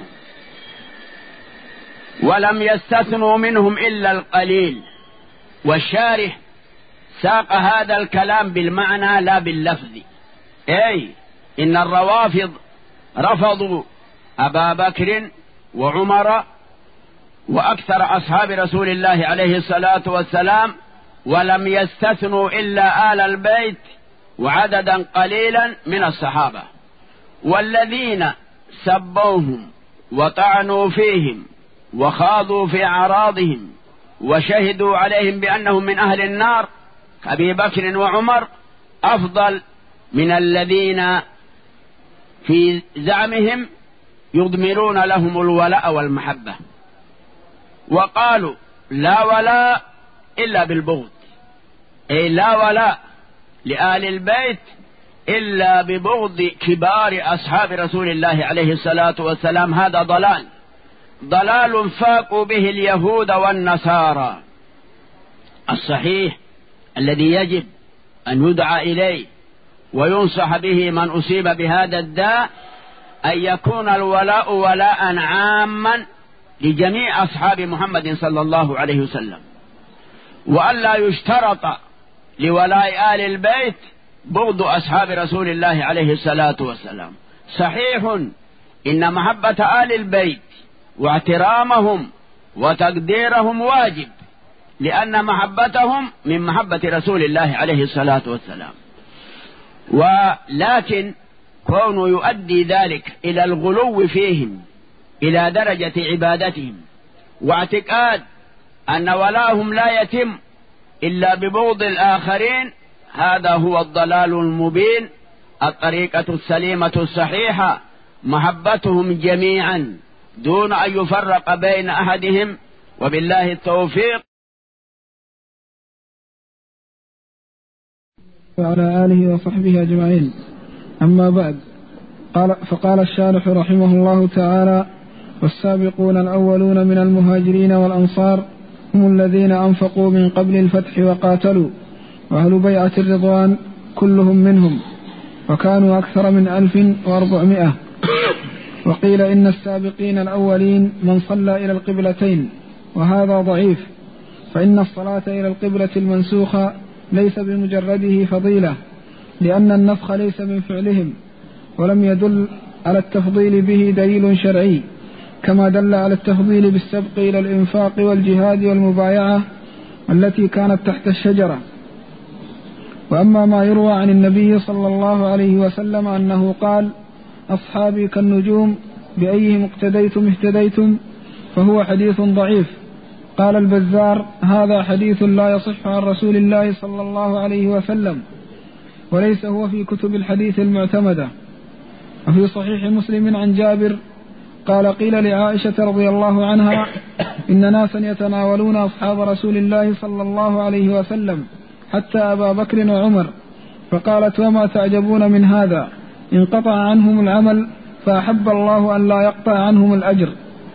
ولم يستثنوا منهم إلا القليل. والشارح ساق هذا الكلام بالمعنى لا باللفظ، أي إن الروافض رفضوا أبا بكر وعمر وأكثر أصحاب رسول الله عليه الصلاة والسلام، ولم يستثنوا إلا آل البيت وعددا قليلا من الصحابة. والذين سبوهم وطعنوا فيهم وخاضوا في أعراضهم وشهدوا عليهم بأنهم من أهل النار كأبي بكر وعمر أفضل من الذين في زعمهم يضمرون لهم الولاء والمحبة. وقالوا: لا ولاء إلا بالبغض، أي لا ولاء لآل البيت إلا ببغض كبار أصحاب رسول الله عليه الصلاة والسلام. هذا ضلال ضلال فاقوا به اليهود والنصارى. الصحيح الذي يجب أن يدعى إليه وينصح به من أصيب بهذا الداء أن يكون الولاء ولاء عاما لجميع أصحاب محمد صلى الله عليه وسلم، وألا يشترط لولاء آل البيت بغض أصحاب رسول الله عليه الصلاة والسلام. صحيح إن محبة آل البيت واحترامهم وتقديرهم واجب، لأن محبتهم من محبة رسول الله عليه الصلاة والسلام، ولكن كونه يؤدي ذلك إلى الغلو فيهم إلى درجة عبادتهم واعتقاد أن ولاهم لا يتم إلا ببغض الآخرين، هذا هو الضلال المبين. الطريقة السليمة الصحيحة محبتهم جميعا دون أن يفرق بين أحدهم، وبالله التوفيق. وعلى آله وصحبه أجمعين. أما بعد، قال فقال الشارح رحمه الله تعالى: والسابقون الأولون من المهاجرين والأنصار هم الذين أنفقوا من قبل الفتح وقاتلوا، وأهل بيعة الرضوان كلهم منهم، وكانوا أكثر من ألف وأربعمائة. وقيل إن السابقين الأولين من صلى إلى القبلتين، وهذا ضعيف، فإن الصلاة إلى القبلة المنسوخة ليس بمجرده فضيلة، لأن النسخ ليس من فعلهم، ولم يدل على التفضيل به دليل شرعي، كما دل على التفضيل بالسبق إلى الإنفاق والجهاد والمبايعة التي كانت تحت الشجرة. وأما ما يروى عن النبي صلى الله عليه وسلم أنه قال: أصحابي كالنجوم بأيهم اقتديتم اهتديتم، فهو حديث ضعيف. قال البزار: هذا حديث لا يصح عن رسول الله صلى الله عليه وسلم، وليس هو في كتب الحديث المعتمدة. وفي صحيح مسلم عن جابر قال: قيل لعائشة رضي الله عنها: إن ناسا يتناولون أصحاب رسول الله صلى الله عليه وسلم حتى أبا بكر وعمر، فقالت: وما تعجبون من هذا؟ انقطع عنهم العمل فأحب الله أن لا يقطع عنهم الأجر.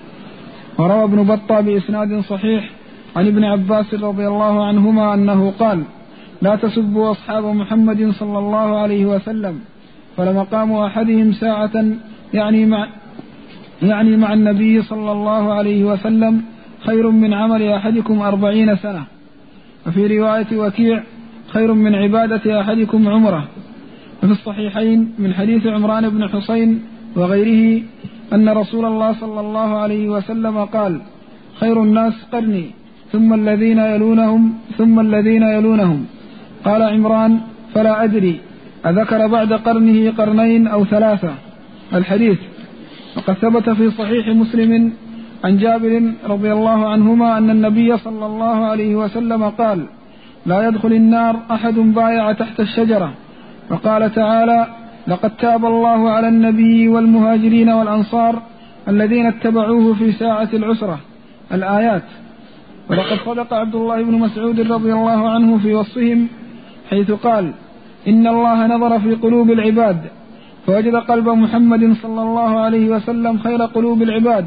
وروى ابن بطة بإسناد صحيح عن ابن عباس رضي الله عنهما أنه قال: لا تسبوا أصحاب محمد صلى الله عليه وسلم، فلمقام أحدهم ساعة يعني مع, يعني مع النبي صلى الله عليه وسلم خير من عمل أحدكم أربعين سنة. وفي رواية وكيع: خير من عبادة أحدكم عمره. وفي الصحيحين من حديث عمران بن حسين وغيره أن رسول الله صلى الله عليه وسلم قال: خير الناس قرني، ثم الذين يلونهم ثم الذين يلونهم. قال عمران: فلا أدري أذكر بعد قرنه قرنين أو ثلاثة؟ الحديث. وقد ثبت في صحيح مسلم عن جابر رضي الله عنهما أن النبي صلى الله عليه وسلم قال: لا يدخل النار أحد بايع تحت الشجرة. وقال تعالى: لقد تاب الله على النبي والمهاجرين والأنصار الذين اتبعوه في ساعة العسرة، الآيات. ولقد صدق عبد الله بن مسعود رضي الله عنه في وصفهم حيث قال: إن الله نظر في قلوب العباد فوجد قلب محمد صلى الله عليه وسلم خير قلوب العباد،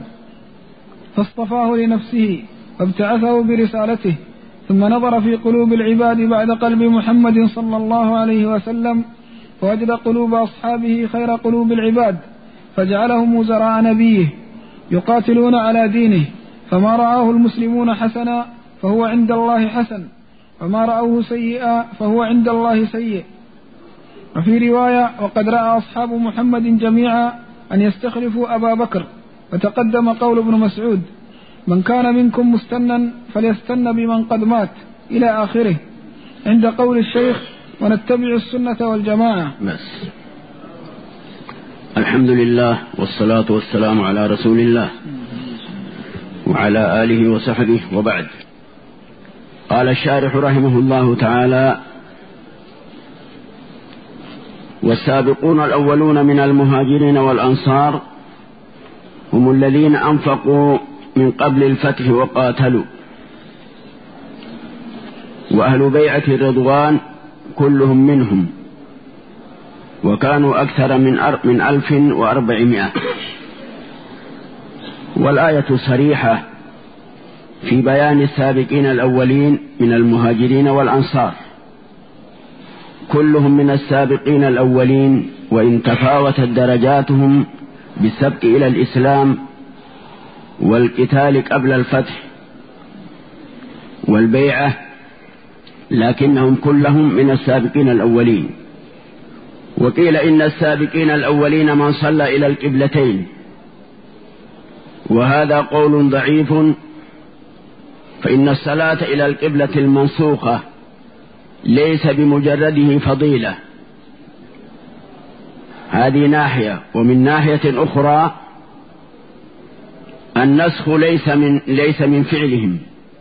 فاصطفاه لنفسه وابتعثه برسالته، ثم نظر في قلوب العباد بعد قلب محمد صلى الله عليه وسلم فوجد قلوب أصحابه خير قلوب العباد، فجعلهم وزراء نبيه يقاتلون على دينه، فما رآه المسلمون حسنا فهو عند الله حسن، وما رأوه سيئا فهو عند الله سيء. وفي رواية: وقد رأى أصحاب محمد جميعا أن يستخلفوا أبا بكر، فتقدم قول ابن مسعود: من كان منكم مستنا فليستن بمن قد مات، إلى آخره، عند قول الشيخ: ونتبع السنة والجماعة. بس. الحمد لله والصلاة والسلام على رسول الله وعلى آله وصحبه، وبعد. قال الشارح رحمه الله تعالى: والسابقون الأولون من المهاجرين والأنصار هم الذين أنفقوا من قبل الفتح وقاتلوا، وأهل بيعة الرضوان كلهم منهم، وكانوا أكثر من من ألف وأربعمائة. والآية صريحة في بيان السابقين الأولين من المهاجرين والأنصار، كلهم من السابقين الأولين، وإن تفاوتت درجاتهم بالسبق إلى الإسلام والقتال قبل الفتح والبيعة، لكنهم كلهم من السابقين الأولين. وقيل إن السابقين الأولين من صلى إلى القبلتين، وهذا قول ضعيف، فإن الصلاة إلى القبلة المنسوخة ليس بمجرده فضيلة. هذه ناحية. ومن ناحية أخرى النسخ ليس من, ليس من فعلهم،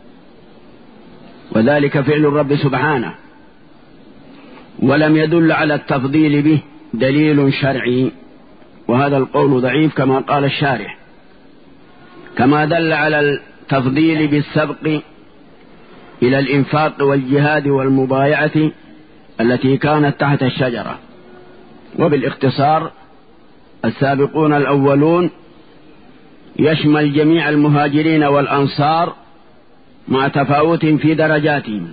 وذلك فعل الرب سبحانه، ولم يدل على التفضيل به دليل شرعي، وهذا القول ضعيف كما قال الشارح، كما دل على التفضيل بالسبق إلى الإنفاق والجهاد والمبايعة التي كانت تحت الشجرة. وبالاختصار السابقون الأولون يشمل جميع المهاجرين والأنصار مع تفاوت في درجاتهم.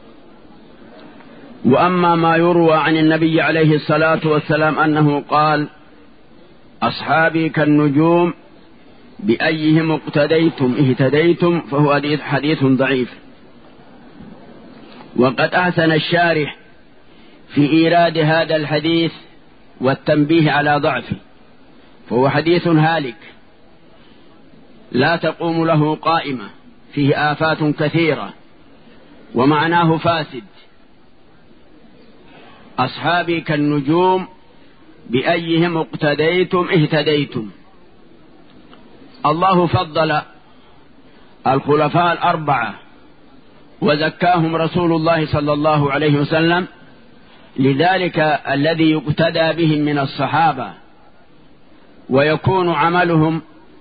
وأما ما يروى عن النبي عليه الصلاة والسلام أنه قال: أصحابي كالنجوم بأيهم اقتديتم اهتديتم، فهو حديث ضعيف. وقد أحسن الشارح في إيراد هذا الحديث والتنبيه على ضعفه، فهو حديث هالك لا تقوم له قائمة، فيه آفات كثيرة ومعناه فاسد. أصحابي كالنجوم بأيهم اقتديتم اهتديتم. الله فضل الخلفاء الأربعة وزكاهم رسول الله صلى الله عليه وسلم، لذلك الذي يقتدى بهم من الصحابة ويكون عملهم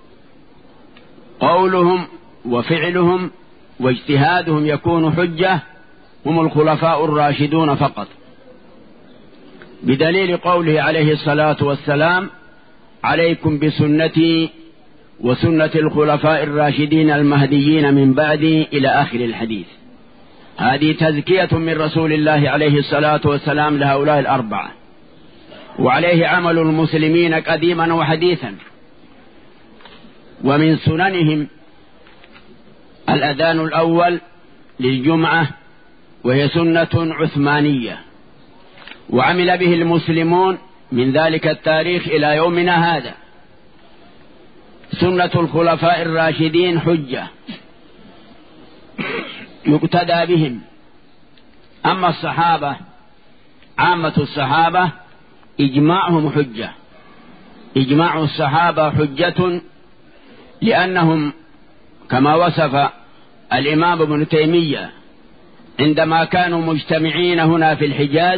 قولهم وفعلهم واجتهادهم يكون حجة هم الخلفاء الراشدون فقط، بدليل قوله عليه الصلاة والسلام: عليكم بسنتي وسنة الخلفاء الراشدين المهديين من بعدي، إلى آخر الحديث. هذه تزكية من رسول الله عليه الصلاة والسلام لهؤلاء الأربعة، وعليه عمل المسلمين قديما وحديثا. ومن سننهم الأذان الأول للجمعة، وهي سنة عثمانية، وعمل به المسلمون من ذلك التاريخ إلى يومنا هذا. سنة الخلفاء الراشدين حجة يقتدى بهم. أما الصحابة، عامة الصحابة إجماعهم حجة، إجماع الصحابة حجة، لأنهم كما وصف الإمام ابن تيمية عندما كانوا مجتمعين هنا في الحجاز،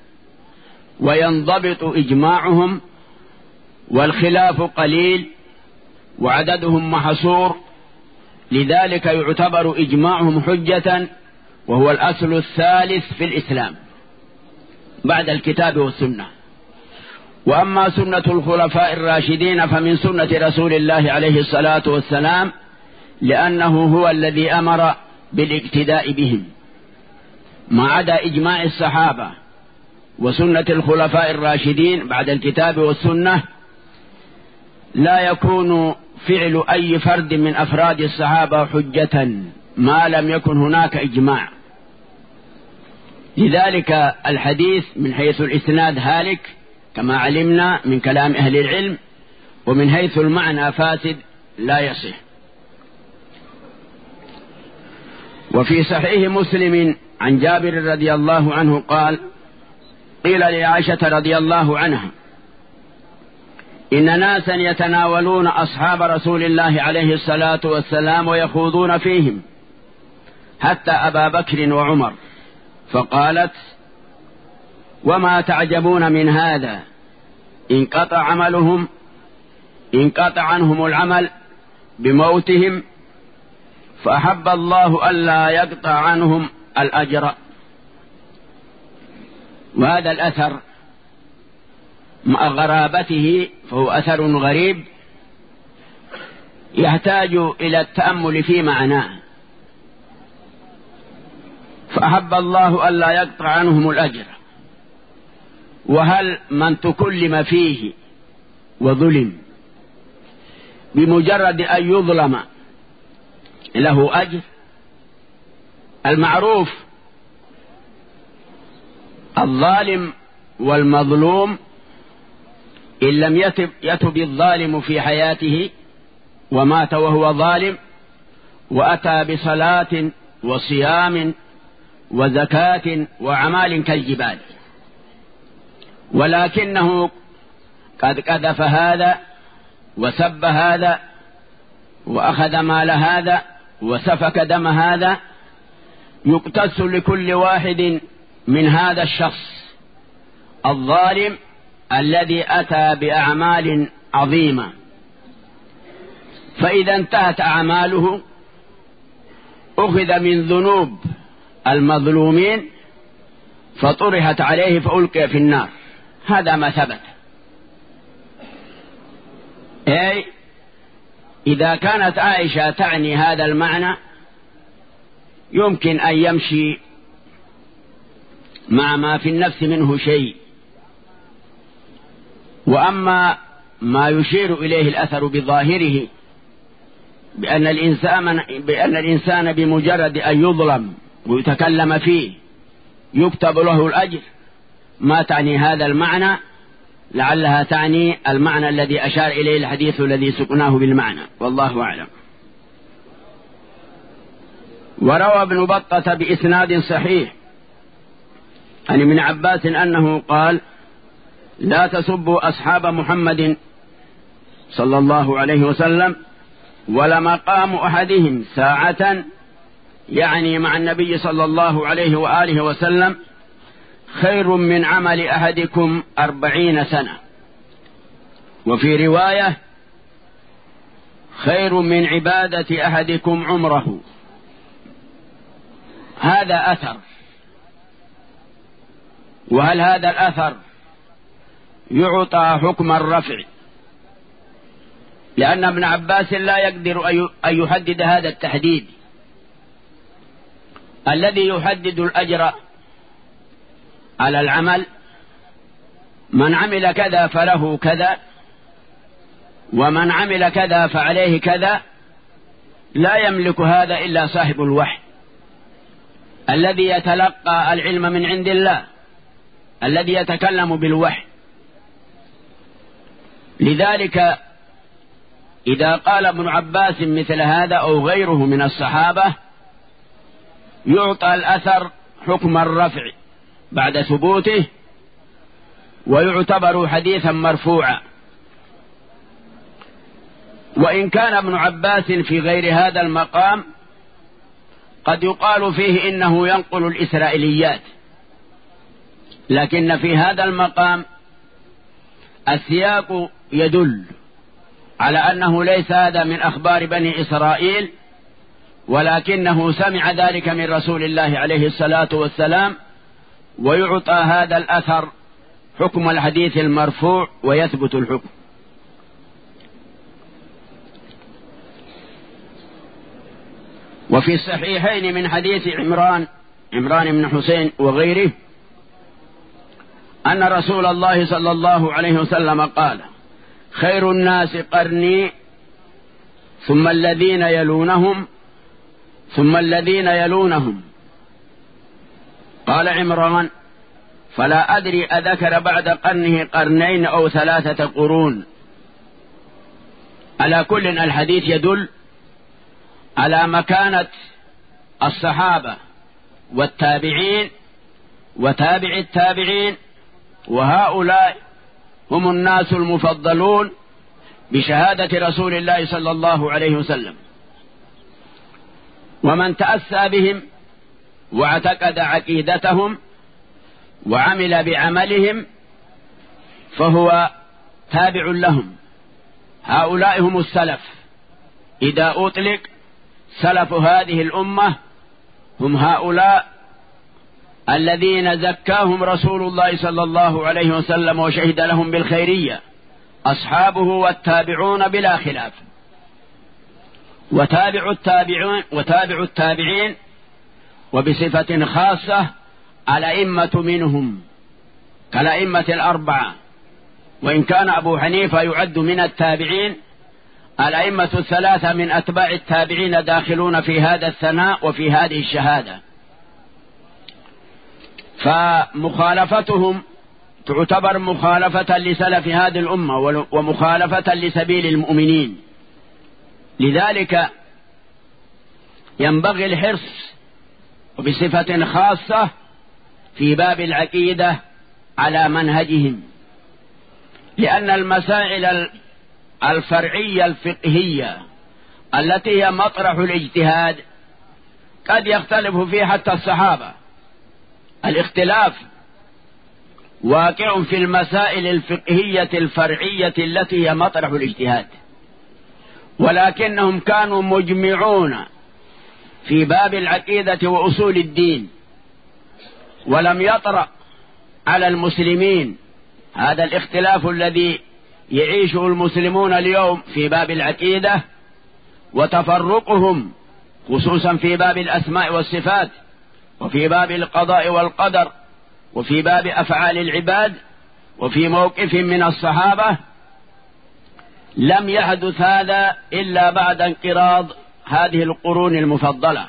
وينضبط إجماعهم والخلاف قليل وعددهم محصور، لذلك يعتبر إجماعهم حجة، وهو الأصل الثالث في الإسلام بعد الكتاب والسنة. وأما سنة الخلفاء الراشدين فمن سنة رسول الله عليه الصلاة والسلام، لأنه هو الذي أمر بالاقتداء بهم، ما عدا إجماع الصحابة وسنة الخلفاء الراشدين بعد الكتاب والسنة لا يكون فعل أي فرد من أفراد الصحابة حجة ما لم يكن هناك إجماع. لذلك الحديث من حيث الإسناد هالك كما علمنا من كلام أهل العلم، ومن حيث المعنى فاسد لا يصح. وفي صحيح مسلم عن جابر رضي الله عنه قال: قيل لعائشة رضي الله عنها: إن ناسا يتناولون أصحاب رسول الله عليه الصلاة والسلام ويخوضون فيهم حتى أبا بكر وعمر، فقالت: وما تعجبون من هذا؟ انقطع عملهم، انقطع عنهم العمل بموتهم، فأحب الله ألا يقطع عنهم الأجر. وهذا الأثر مع غرابته فهو أثر غريب يحتاج إلى التأمل في معناه. فأحب الله ألا يقطع عنهم الأجر، وهل من تكلم فيه وظلم بمجرد أن يظلم له أجر؟ المعروف الظالم والمظلوم إن لم يتب, يتب الظالم في حياته ومات وهو ظالم وأتى بصلاة وصيام وزكاة وأعمال كالجبال، ولكنه قد قذف هذا وسب هذا وأخذ مال هذا وسفك دم هذا، يقتص لكل واحد من هذا الشخص الظالم الذي أتى بأعمال عظيمة، فإذا انتهت أعماله أخذ من ذنوب المظلومين فطرحت عليه فألقي في النار. هذا ما ثبت. أي إذا كانت عائشة تعني هذا المعنى يمكن أن يمشي مع ما في النفس منه شيء. وأما ما يشير إليه الأثر بظاهره بأن الإنسان, بأن الإنسان بمجرد أن يظلم ويتكلم فيه يكتب له الأجر، ما تعني هذا المعنى، لعلها تعني المعنى الذي أشار إليه الحديث الذي سقناه بالمعنى، والله أعلم. وروى ابن بطة بإسناد صحيح عن ابن عباس أنه قال: لا تسبوا أصحاب محمد صلى الله عليه وسلم، ولمقام أحدهم ساعة، يعني مع النبي صلى الله عليه وآله وسلم، خير من عمل أحدكم أربعين سنة. وفي رواية: خير من عبادة أحدكم عمره. هذا أثر. وهل هذا الأثر يعطى حكم الرفع؟ لأن ابن عباس لا يقدر أن يحدد هذا التحديد. الذي يحدد الأجر على العمل من عمل كذا فله كذا، ومن عمل كذا فعليه كذا. لا يملك هذا إلا صاحب الوحي الذي يتلقى العلم من عند الله، الذي يتكلم بالوحي. لذلك إذا قال ابن عباس مثل هذا أو غيره من الصحابة يعطى الأثر حكم الرفع بعد ثبوته، ويعتبر حديثا مرفوعا. وإن كان ابن عباس في غير هذا المقام قد يقال فيه إنه ينقل الإسرائيليات، لكن في هذا المقام السياق يدل على أنه ليس هذا من أخبار بني إسرائيل، ولكنه سمع ذلك من رسول الله عليه الصلاة والسلام، ويعطى هذا الأثر حكم الحديث المرفوع ويثبت الحكم. وفي الصحيحين من حديث عمران عمران بن حسين وغيره أن رسول الله صلى الله عليه وسلم قال: خير الناس قرني، ثم الذين يلونهم، ثم الذين يلونهم. قال عمران: فلا أدري أذكر بعد قرنه قرنين أو ثلاثة قرون. على كل الحديث يدل على مكانة الصحابة والتابعين وتابع التابعين، وهؤلاء هم الناس المفضلون بشهادة رسول الله صلى الله عليه وسلم. ومن تأسى بهم واعتقد عقيدتهم وعمل بعملهم فهو تابع لهم. هؤلاء هم السلف. إذا أطلق سلف هذه الأمة هم هؤلاء الذين زكاهم رسول الله صلى الله عليه وسلم وشهد لهم بالخيرية، أصحابه والتابعون بلا خلاف. وتابع التابعين وتابع التابعين وبصفة خاصة الأئمة منهم كالأئمة الأربعة، وإن كان أبو حنيفة يعد من التابعين، الأئمة الثلاثة من أتباع التابعين داخلون في هذا الثناء وفي هذه الشهادة. فمخالفتهم تعتبر مخالفة لسلف هذه الأمة ومخالفة لسبيل المؤمنين. لذلك ينبغي الحرص وبصفة خاصة في باب العقيدة على منهجهم، لأن المسائل الفرعية الفقهية التي هي مطرح الاجتهاد قد يختلف فيها حتى الصحابة الاختلاف، واقع في المسائل الفقهية الفرعية التي هي مطرح الاجتهاد، ولكنهم كانوا مجمعون في باب العقيدة وأصول الدين، ولم يطرأ على المسلمين هذا الاختلاف الذي يعيشه المسلمون اليوم في باب العقيدة، وتفرقهم خصوصا في باب الأسماء والصفات، وفي باب القضاء والقدر، وفي باب أفعال العباد، وفي موقف من الصحابة. لم يحدث هذا إلا بعد انقراض هذه القرون المفضلة.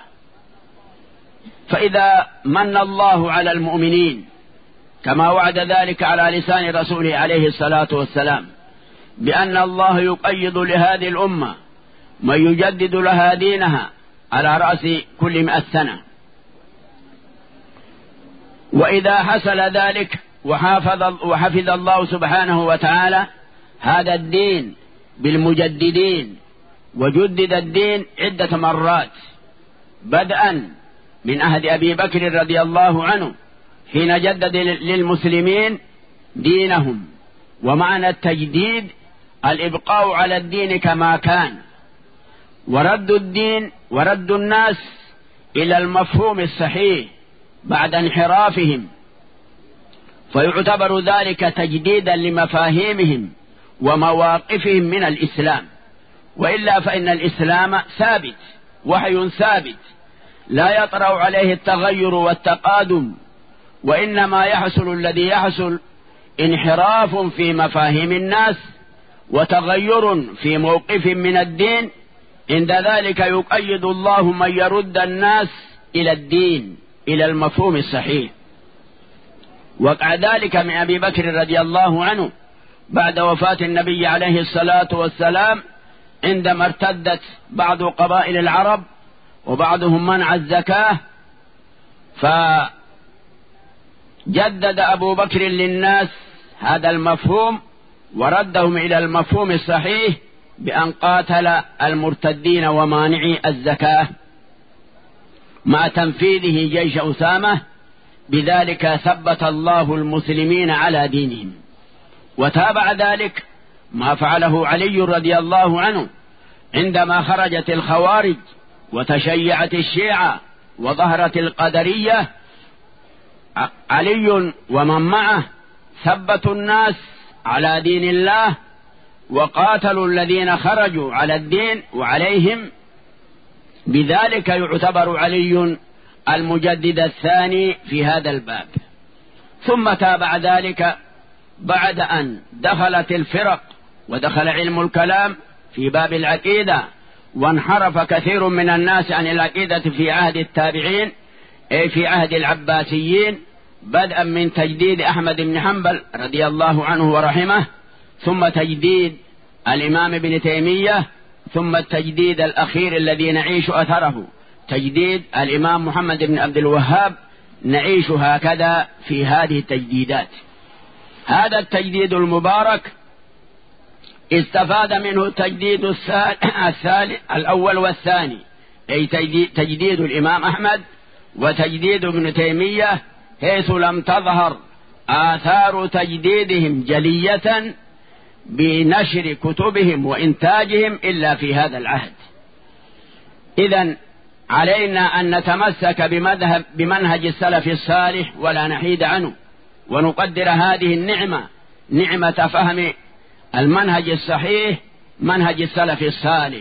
فإذا من الله على المؤمنين كما وعد ذلك على لسان رسوله عليه الصلاة والسلام بأن الله يقيض لهذه الأمة من يجدد لها دينها على رأس كل مئة سنة، وإذا حصل ذلك وحافظ, وحفظ الله سبحانه وتعالى هذا الدين بالمجددين، وجدد الدين عدة مرات بدءا من عهد أبي بكر رضي الله عنه حين جدد للمسلمين دينهم. ومعنى التجديد الإبقاء على الدين كما كان، ورد الدين ورد الناس إلى المفهوم الصحيح بعد انحرافهم، فيعتبر ذلك تجديدا لمفاهيمهم ومواقفهم من الإسلام. وإلا فإن الإسلام ثابت، وحي ثابت لا يطرأ عليه التغير والتقادم، وإنما يحصل الذي يحصل انحراف في مفاهيم الناس وتغير في موقف من الدين. عند ذلك يقيد الله من يرد الناس إلى الدين إلى المفهوم الصحيح. وقع ذلك من أبي بكر رضي الله عنه بعد وفاة النبي عليه الصلاة والسلام، عندما ارتدت بعض قبائل العرب وبعضهم منع الزكاة، فجدد أبو بكر للناس هذا المفهوم وردهم إلى المفهوم الصحيح بأن قاتل المرتدين ومانعي الزكاة مع تنفيذه جيش أسامة. بذلك ثبت الله المسلمين على دينهم. وتابع ذلك ما فعله علي رضي الله عنه عندما خرجت الخوارج وتشيعت الشيعة وظهرت القدرية. علي ومن معه ثبتوا الناس على دين الله وقاتلوا الذين خرجوا على الدين وعليهم. بذلك يعتبر علي المجدد الثاني في هذا الباب. ثم تابع ذلك بعد أن دخلت الفرق ودخل علم الكلام في باب العقيدة، وانحرف كثير من الناس عن العقيدة في عهد التابعين أي في عهد العباسيين، بدءا من تجديد أحمد بن حنبل رضي الله عنه ورحمه، ثم تجديد الإمام ابن تيمية، ثم التجديد الأخير الذي نعيش أثره تجديد الإمام محمد بن عبد الوهاب. نعيش هكذا في هذه التجديدات. هذا التجديد المبارك استفاد منه تجديد الثالث الأول والثاني، أي تجديد الإمام أحمد وتجديد ابن تيمية، حيث لم تظهر آثار تجديدهم جلية بنشر كتبهم وإنتاجهم إلا في هذا العهد. إذن علينا أن نتمسك بمذهب بمنهج السلف الصالح ولا نحيد عنه، ونقدر هذه النعمة نعمة فهم المنهج الصحيح منهج السلف الصالح.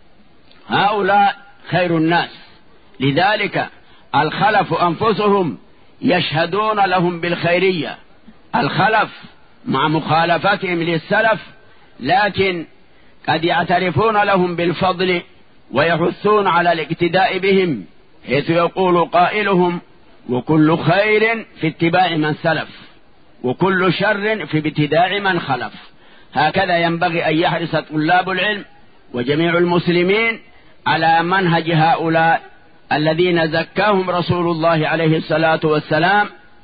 هؤلاء خير الناس، لذلك الخلف أنفسهم يشهدون لهم بالخيرية. الخلف مع مخالفتهم للسلف لكن قد يعترفون لهم بالفضل ويحثون على الاقتداء بهم، حيث يقول قائلهم: وكل خير في اتباع من سلف، وكل شر في ابتداع من خلف. هكذا ينبغي أن يحرص طلاب العلم وجميع المسلمين على منهج هؤلاء الذين زكاهم رسول الله عليه الصلاة والسلام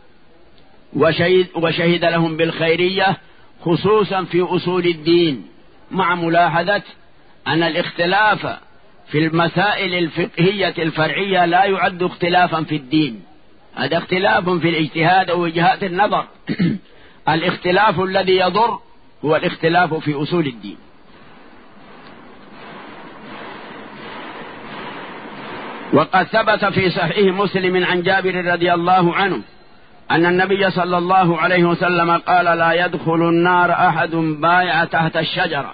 وشهد, وشهد لهم بالخيرية، خصوصا في أصول الدين، مع ملاحظة أن الاختلاف في المسائل الفقهية الفرعية لا يعد اختلافا في الدين، هذا اختلاف في الاجتهاد ووجهات النظر. الاختلاف الذي يضر هو الاختلاف في أصول الدين. وقد ثبت في صحيح مسلم عن جابر رضي الله عنه أن النبي صلى الله عليه وسلم قال: لا يدخل النار أحد بايع تحت الشجرة.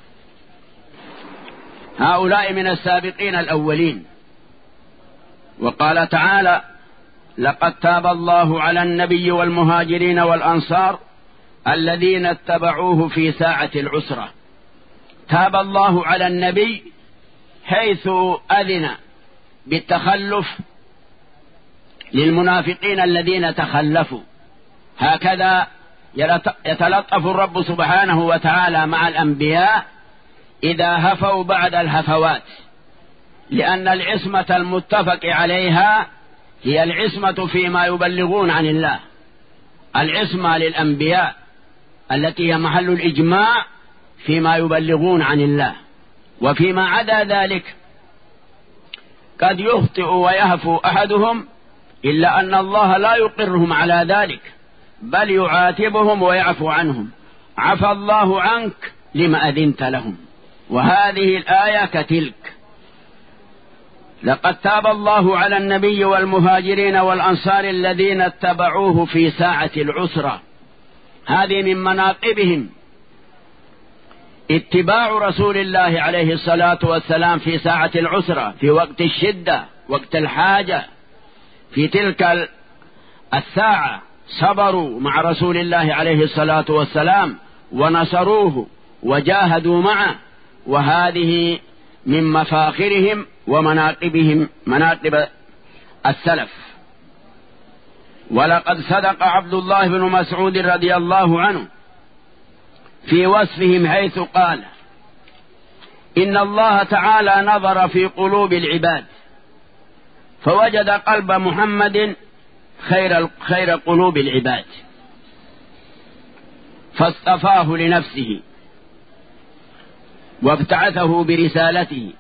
هؤلاء من السابقين الأولين. وقال تعالى: لقد تاب الله على النبي والمهاجرين والأنصار الذين اتبعوه في ساعة العسرة. تاب الله على النبي حيث أذن بالتخلف للمنافقين الذين تخلفوا. هكذا يتلطف الرب سبحانه وتعالى مع الأنبياء إذا هفوا بعد الهفوات، لأن العصمة المتفق عليها هي العصمة فيما يبلغون عن الله. العصمة للأنبياء التي هي محل الإجماع فيما يبلغون عن الله، وفيما عدا ذلك قد يخطئ ويهفو أحدهم إلا أن الله لا يقرهم على ذلك، بل يعاتبهم ويعفو عنهم. عفى الله عنك لما أذنت لهم. وهذه الآية كتلك: لقد تاب الله على النبي والمهاجرين والأنصار الذين اتبعوه في ساعة العسرة. هذه من مناقبهم اتباع رسول الله عليه الصلاة والسلام في ساعة العسرة، في وقت الشدة، وقت الحاجة. في تلك الساعة صبروا مع رسول الله عليه الصلاة والسلام ونصروه وجاهدوا معه، وهذه من مفاخرهم ومناقبهم، مناقب السلف. ولقد صدق عبد الله بن مسعود رضي الله عنه في وصفهم حيث قال: إن الله تعالى نظر في قلوب العباد فوجد قلب محمد خير خير قلوب العباد فاصطفاه لنفسه وابتعثه برسالته.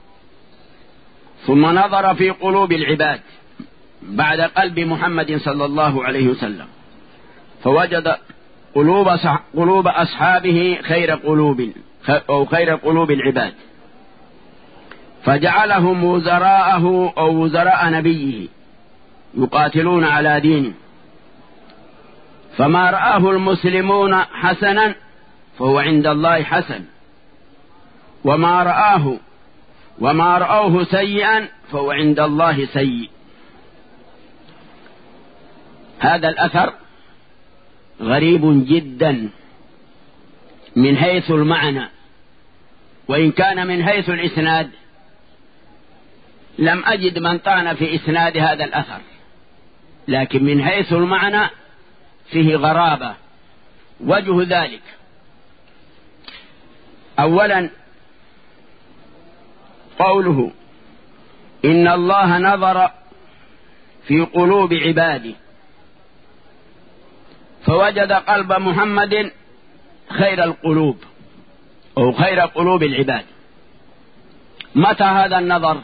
ثم نظر في قلوب العباد بعد قلب محمد صلى الله عليه وسلم فوجد قلوب قلوب أصحابه خير قلوب أو خير قلوب العباد، فجعلهم وزراءه أو وزراء نبيه يقاتلون على دينه. فما رآه المسلمون حسنا فهو عند الله حسن، وما رآه وما رأوه سيئا فهو عند الله سيء. هذا الأثر غريب جدا من حيث المعنى، وإن كان من حيث الإسناد لم أجد من طعن في إسناد هذا الأثر، لكن من حيث المعنى فيه غرابة. وجه ذلك: أولا قوله إن الله نظر في قلوب عباده فوجد قلب محمد خير القلوب أو خير قلوب العباد. متى هذا النظر؟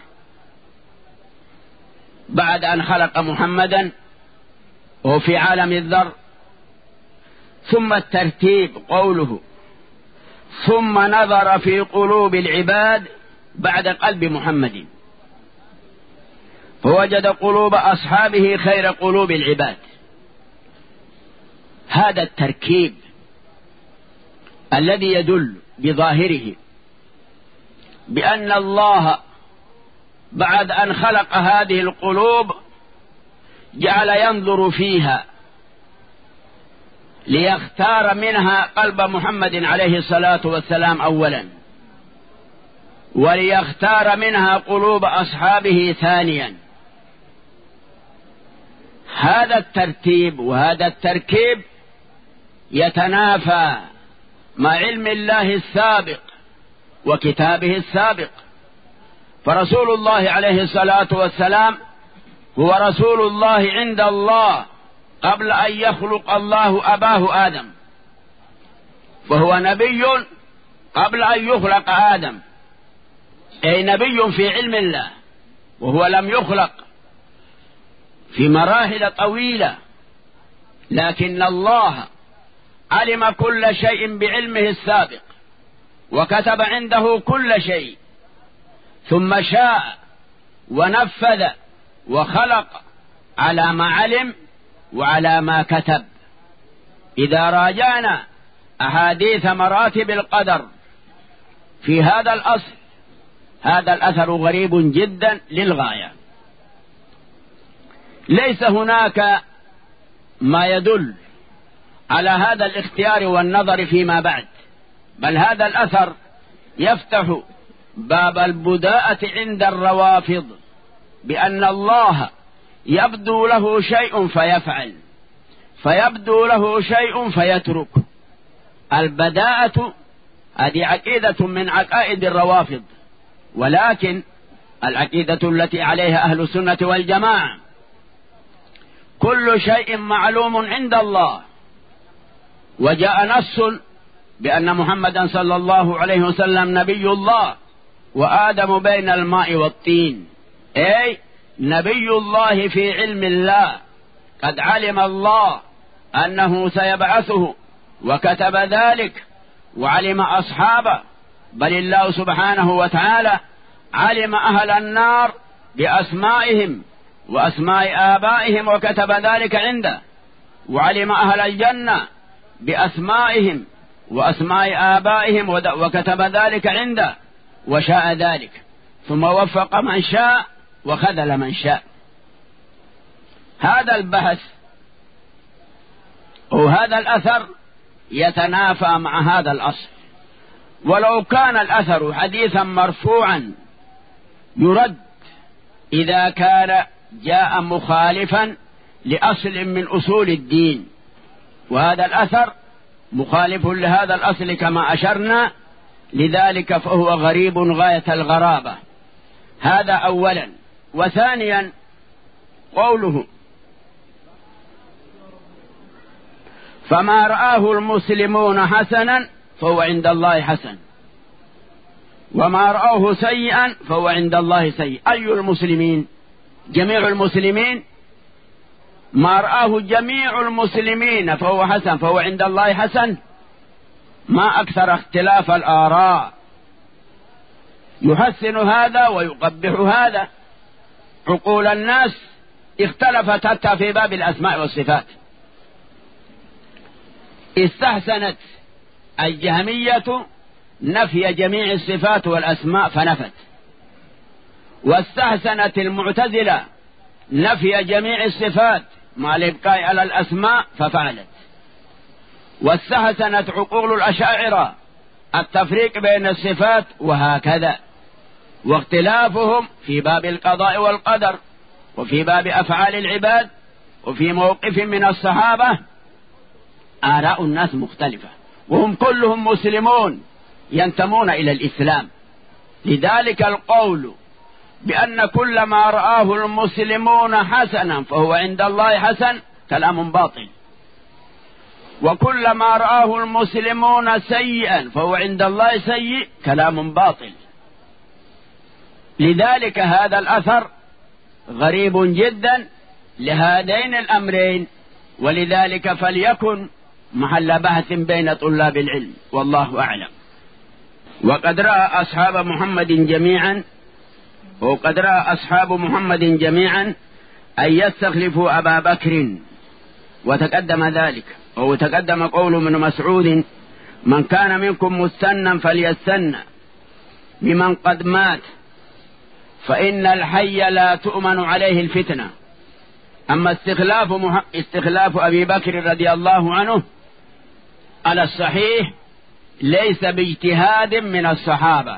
بعد أن خلق محمدا وفي عالم الذر. ثم الترتيب قوله ثم نظر في قلوب العباد بعد قلب محمد فوجد قلوب أصحابه خير قلوب العباد. هذا التركيب الذي يدل بظاهره بأن الله بعد أن خلق هذه القلوب جعل ينظر فيها ليختار منها قلب محمد عليه الصلاة والسلام أولا، وليختار منها قلوب أصحابه ثانيا. هذا الترتيب وهذا التركيب يتنافى مع علم الله السابق وكتابه السابق. فرسول الله عليه الصلاة والسلام هو رسول الله عند الله قبل أن يخلق الله أباه آدم، فهو نبي قبل أن يخلق آدم، أي نبي في علم الله، وهو لم يخلق في مراحل طويلة، لكن الله علم كل شيء بعلمه السابق وكتب عنده كل شيء، ثم شاء ونفذ وخلق على ما علم وعلى ما كتب. إذا راجعنا أحاديث مراتب القدر في هذا الأصل، هذا الأثر غريب جدا للغاية. ليس هناك ما يدل على هذا الاختيار والنظر فيما بعد، بل هذا الأثر يفتح باب البداءة عند الروافض بأن الله يبدو له شيء فيفعل، فيبدو له شيء فيترك. البداءة هذه عقيدة من عقائد الروافض، ولكن العقيدة التي عليها أهل السنة والجماعة كل شيء معلوم عند الله. وجاء نص بأن محمدا صلى الله عليه وسلم نبي الله وآدم بين الماء والطين، أي نبي الله في علم الله، قد علم الله أنه سيبعثه وكتب ذلك وعلم أصحابه، بل الله سبحانه وتعالى علم أهل النار بأسمائهم وأسماء آبائهم وكتب ذلك عنده، وعلم أهل الجنة بأسمائهم وأسماء آبائهم وكتب ذلك عنده وشاء ذلك، ثم وفق من شاء وخذل من شاء. هذا البحث وهذا الأثر يتنافى مع هذا الأصل. ولو كان الأثر حديثا مرفوعا يرد إذا كان جاء مخالفا لأصل من أصول الدين، وهذا الأثر مخالف لهذا الأصل كما أشرنا، لذلك فهو غريب غاية الغرابة. هذا أولا. وثانيا قوله فما رآه المسلمون حسنا فهو عند الله حسن، وما رآه سيئا فهو عند الله سيء. أي المسلمين؟ جميع المسلمين. ما رآه جميع المسلمين فهو حسن فهو عند الله حسن. ما أكثر اختلاف الآراء، يحسن هذا ويقبح هذا. عقول الناس اختلفت حتى في باب الأسماء والصفات. استحسنت الجهمية نفي جميع الصفات والأسماء فنفت، واستحسنت المعتزلة نفي جميع الصفات مع الإبقاء على الأسماء ففعلت، واستحسنت عقول الأشاعرة التفريق بين الصفات، وهكذا. واختلافهم في باب القضاء والقدر وفي باب أفعال العباد وفي موقف من الصحابة آراء الناس مختلفة، وهم كلهم مسلمون ينتمون إلى الإسلام. لذلك القول بأن كل ما رآه المسلمون حسنا فهو عند الله حسن كلام باطل، وكل ما رآه المسلمون سيئا فهو عند الله سيء كلام باطل. لذلك هذا الأثر غريب جدا لهذين الأمرين، ولذلك فليكن محل بحث بين طلاب العلم، والله أعلم. وقد رأى أصحاب محمد جميعا وقد رأى أصحاب محمد جميعا أن يستخلفوا أبا بكر، وتقدم ذلك، أو تقدم قول من مسعود: من كان منكم مستنا فليستن بمن قد مات فإن الحي لا تؤمن عليه الفتنة. أما استخلاف, مح... استخلاف أبي بكر رضي الله عنه على الصحيح ليس باجتهاد من الصحابة،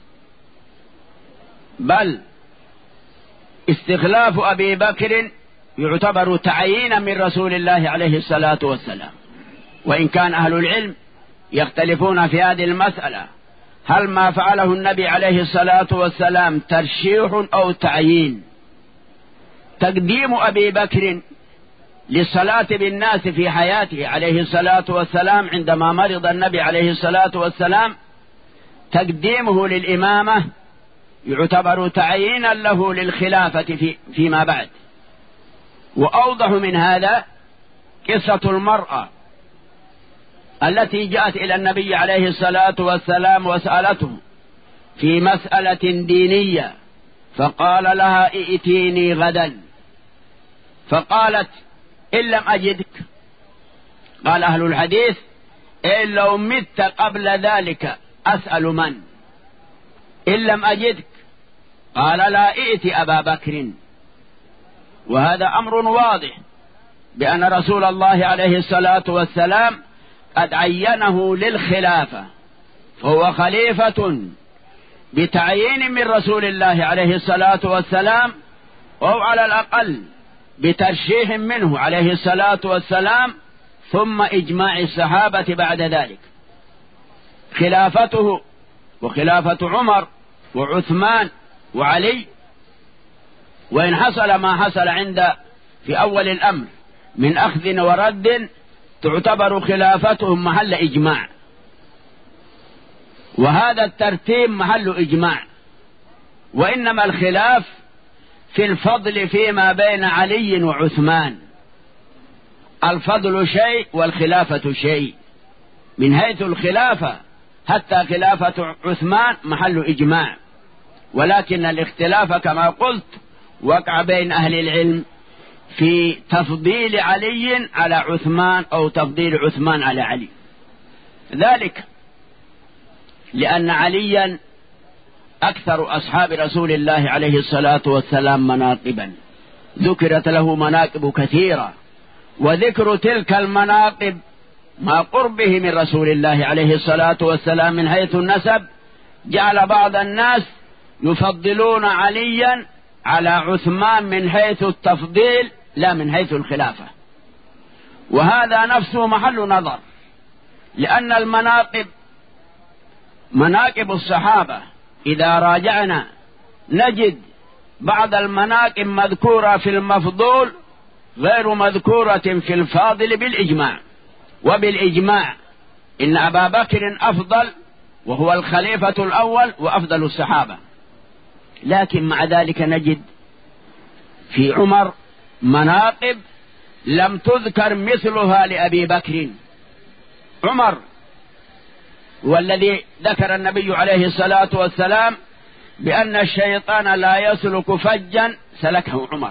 بل استخلاف أبي بكر يعتبر تعيينا من رسول الله عليه الصلاة والسلام. وإن كان أهل العلم يختلفون في هذه المسألة، هل ما فعله النبي عليه الصلاة والسلام ترشيح أو تعيين؟ تقديم أبي بكر للصلاة بالناس في حياته عليه الصلاة والسلام عندما مرض النبي عليه الصلاة والسلام، تقديمه للإمامة يعتبر تعيينا له للخلافة في فيما بعد. وأوضح من هذا قصة المرأة التي جاءت إلى النبي عليه الصلاة والسلام وسألته في مسألة دينية، فقال لها ائتيني غدا، فقالت إن لم أجدك، قال أهل الحديث إن لو مت قبل ذلك أسأل من؟ إن لم أجدك قال لا ائت أبا بكر. وهذا أمر واضح بأن رسول الله عليه الصلاة والسلام قد عينه للخلافة، فهو خليفة بتعيين من رسول الله عليه الصلاة والسلام، أو على الأقل بترشيح منه عليه الصلاة والسلام، ثم إجماع الصحابة بعد ذلك. خلافته وخلافة عمر وعثمان وعلي، وإن حصل ما حصل عند في أول الأمر من أخذ ورد، تعتبر خلافتهم محل إجماع، وهذا الترتيب محل إجماع. وإنما الخلاف في الفضل فيما بين علي وعثمان، الفضل شيء والخلافة شيء. من حيث الخلافة حتى خلافة عثمان محل إجماع، ولكن الاختلاف كما قلت وقع بين أهل العلم في تفضيل علي على عثمان أو تفضيل عثمان على علي، ذلك لأن عليا أكثر أصحاب رسول الله عليه الصلاة والسلام مناقبا، ذكرت له مناقب كثيرة، وذكر تلك المناقب ما قربه من رسول الله عليه الصلاة والسلام من حيث النسب جعل بعض الناس يفضلون عليا على عثمان من حيث التفضيل لا من حيث الخلافة، وهذا نفسه محل نظر، لأن المناقب مناقب الصحابة إذا راجعنا نجد بعض المناقب مذكورة في المفضول غير مذكورة في الفاضل بالإجماع. وبالإجماع إن أبا بكر أفضل وهو الخليفة الأول وأفضل الصحابة، لكن مع ذلك نجد في عمر مناقب لم تذكر مثلها لأبي بكر. عمر والذي ذكر النبي عليه الصلاة والسلام بأن الشيطان لا يسلك فجا سلكه عمر،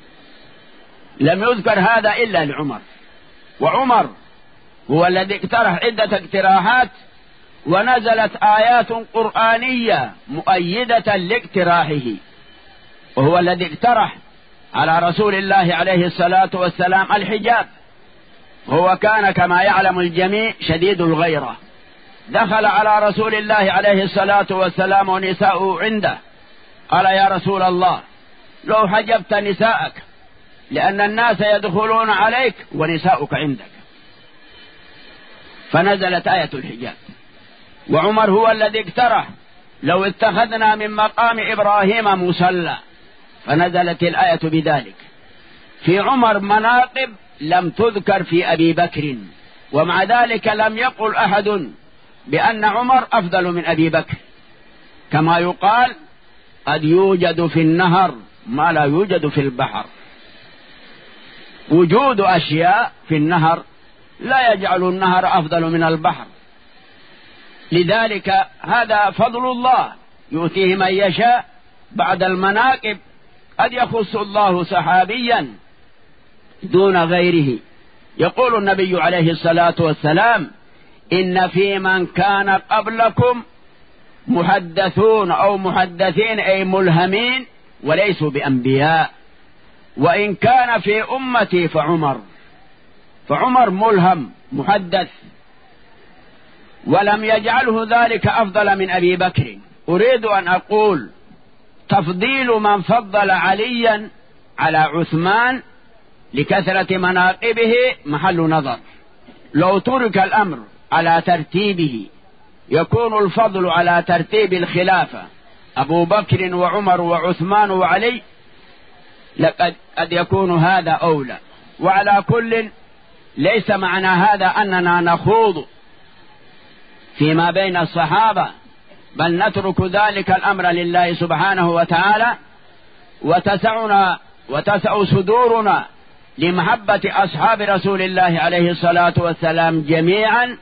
لم يذكر هذا إلا لعمر. وعمر هو الذي اقترح عدة اقتراحات، ونزلت آيات قرآنية مؤيدة لاقتراحه، وهو الذي اقترح على رسول الله عليه الصلاة والسلام الحجاب، وهو كان كما يعلم الجميع شديد الغيرة. دخل على رسول الله عليه الصلاة والسلام ونساؤه عنده، قال يا رسول الله لو حجبت نساءك لأن الناس يدخلون عليك ونساؤك عندك، فنزلت آية الحجاب. وعمر هو الذي اقترح لو اتخذنا من مقام إبراهيم مصلى، فنزلت الآية بذلك. في عمر مناقب لم تذكر في أبي بكر، ومع ذلك لم يقل أحد بأن عمر أفضل من أبي بكر، كما يقال قد يوجد في النهر ما لا يوجد في البحر. وجود أشياء في النهر لا يجعل النهر أفضل من البحر، لذلك هذا فضل الله يؤتيه من يشاء. بعد المناقب قد يخص الله صحابيا دون غيره. يقول النبي عليه الصلاة والسلام إن في من كان قبلكم محدثون أو محدثين أي ملهمين وليسوا بأنبياء، وإن كان في أمتي فعمر، فعمر ملهم محدث، ولم يجعله ذلك أفضل من أبي بكر. أريد أن أقول تفضيل من فضل عليا على عثمان لكثرة مناقبه محل نظر. لو ترك الأمر على ترتيبه يكون الفضل على ترتيب الخلافة أبو بكر وعمر وعثمان وعلي، لقد قد يكون هذا أولى. وعلى كل ليس معنى هذا أننا نخوض فيما بين الصحابة، بل نترك ذلك الأمر لله سبحانه وتعالى، وتسعنا وتسع صدورنا لمحبة أصحاب رسول الله عليه الصلاة والسلام جميعا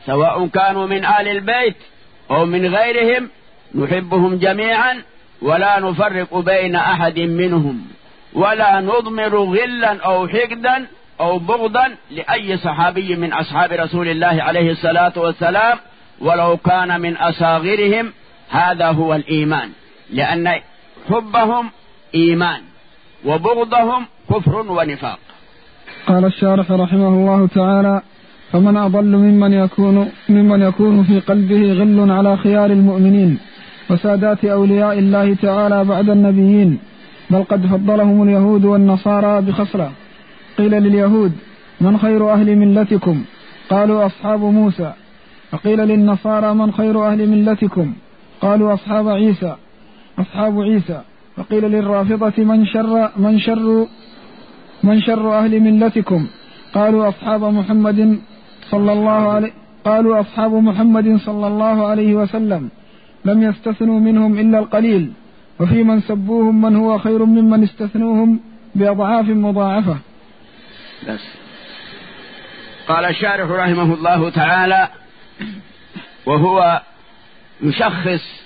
سواء كانوا من آل البيت أو من غيرهم نحبهم جميعا ولا نفرق بين أحد منهم ولا نضمر غلا أو حقدا أو بغضا لأي صحابي من أصحاب رسول الله عليه الصلاة والسلام ولو كان من أصاغرهم. هذا هو الإيمان، لأن حبهم إيمان وبغضهم كفر ونفاق. قال الشارح رحمه الله تعالى: فمن أضل ممن يكون, ممن يكون في قلبه غل على خيار المؤمنين وسادات أولياء الله تعالى بعد النبيين، بل قد فضلهم اليهود والنصارى بخصلة. قيل لليهود: من خير أهل ملتكم؟ قالوا: أصحاب موسى. فقيل للنصارى: من خير أهل ملتكم؟ قالوا: أصحاب عيسى أصحاب عيسى. فقيل للرافضة: من شر من شر من شر أهل ملتكم؟ قالوا: أصحاب محمد صلى الله عليه قالوا أصحاب محمد صلى الله عليه وسلم، لم يستثنوا منهم إلا القليل، وفي من سبوهم من هو خير ممن استثنوهم بأضعاف مضاعفة. بس. قال الشارح رحمه الله تعالى وهو يشخص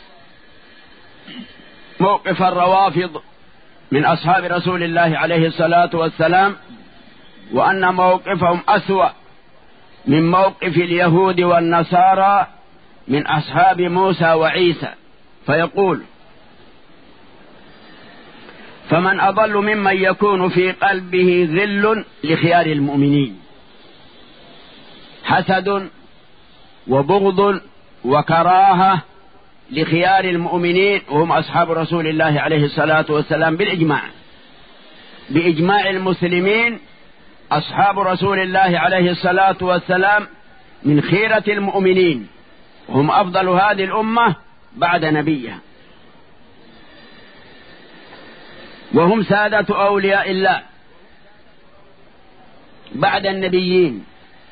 موقف الروافض من أصحاب رسول الله عليه الصلاة والسلام، وأن موقفهم أسوأ من موقف اليهود والنصارى من أصحاب موسى وعيسى. فيقول: فمن أضل ممن يكون في قلبه غل لخيار المؤمنين، حسد وبغض وكراهة لخيار المؤمنين وهم أصحاب رسول الله عليه الصلاة والسلام بالإجماع، بإجماع المسلمين. أصحاب رسول الله عليه الصلاة والسلام من خيرة المؤمنين، هم أفضل هذه الأمة بعد نبيها، وهم سادة أولياء الله بعد النبيين،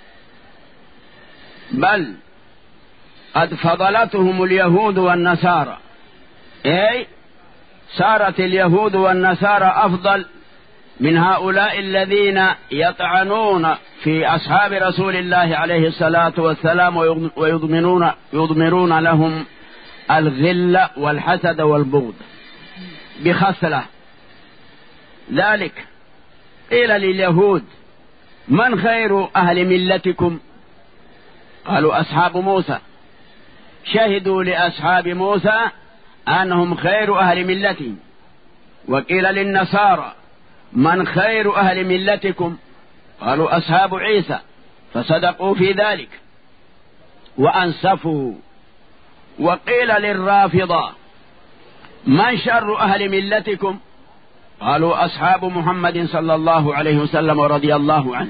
بل قد فضلتهم اليهود والنصارى، أي صارت اليهود والنصارى أفضل من هؤلاء الذين يطعنون في أصحاب رسول الله عليه الصلاة والسلام ويضمرون يضمرون لهم الغل والحسد والبغض بخصلة. ذلك قيل لليهود: من خير أهل ملتكم؟ قالوا: أصحاب موسى. شهدوا لأصحاب موسى أنهم خير أهل ملتهم. وقيل للنصارى: من خير أهل ملتكم؟ قالوا: أصحاب عيسى. فصدقوا في ذلك وأنصفوا. وقيل للرافضة: من شر أهل ملتكم؟ قالوا: أصحاب محمد صلى الله عليه وسلم ورضي الله عنه.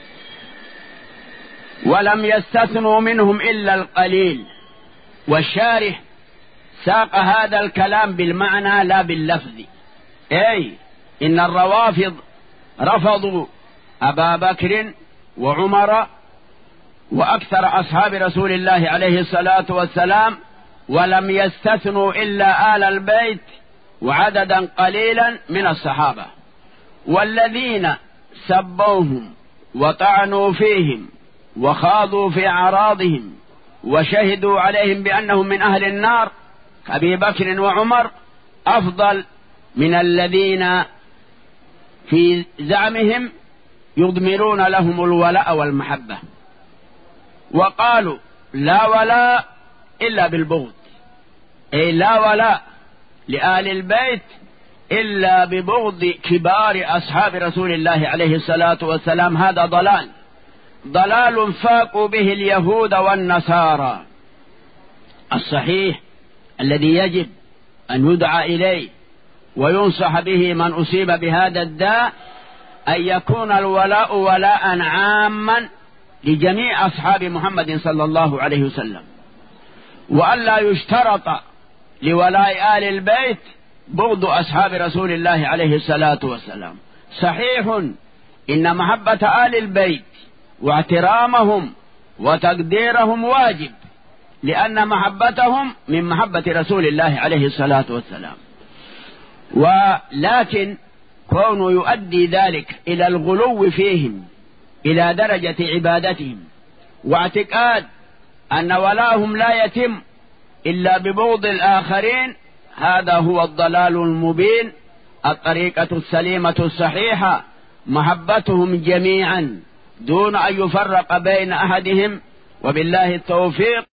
ولم يستثنوا منهم إلا القليل. والشارح ساق هذا الكلام بالمعنى لا باللفظ، أي إن الروافض رفضوا أبا بكر وعمر وأكثر أصحاب رسول الله عليه الصلاة والسلام، ولم يستثنوا إلا آل البيت وعددا قليلا من الصحابة. والذين سبوهم وطعنوا فيهم وخاضوا في أعراضهم وشهدوا عليهم بأنهم من أهل النار كأبي بكر وعمر أفضل من الذين في زعمهم يضمرون لهم الولاء والمحبة. وقالوا: لا ولاء إلا بالبغض، أي لا ولاء لآل البيت إلا ببغض كبار أصحاب رسول الله عليه الصلاة والسلام. هذا ضلال ضلال فاقوا به اليهود والنصارى. الصحيح الذي يجب أن يدعى إليه وينصح به من أصيب بهذا الداء أن يكون الولاء ولاء عاما لجميع أصحاب محمد صلى الله عليه وسلم، وألا يشترط لولاء آل البيت بغض أصحاب رسول الله عليه الصلاة والسلام. صحيح إن محبة آل البيت واحترامهم وتقديرهم واجب، لأن محبتهم من محبة رسول الله عليه الصلاة والسلام، ولكن كونه يؤدي ذلك إلى الغلو فيهم إلى درجة عبادتهم واعتقاد أن ولاهم لا يتم إلا ببغض الآخرين، هذا هو الضلال المبين. الطريقة السليمة الصحيحة محبتهم جميعا دون أن يفرق بين أحدهم، وبالله التوفيق.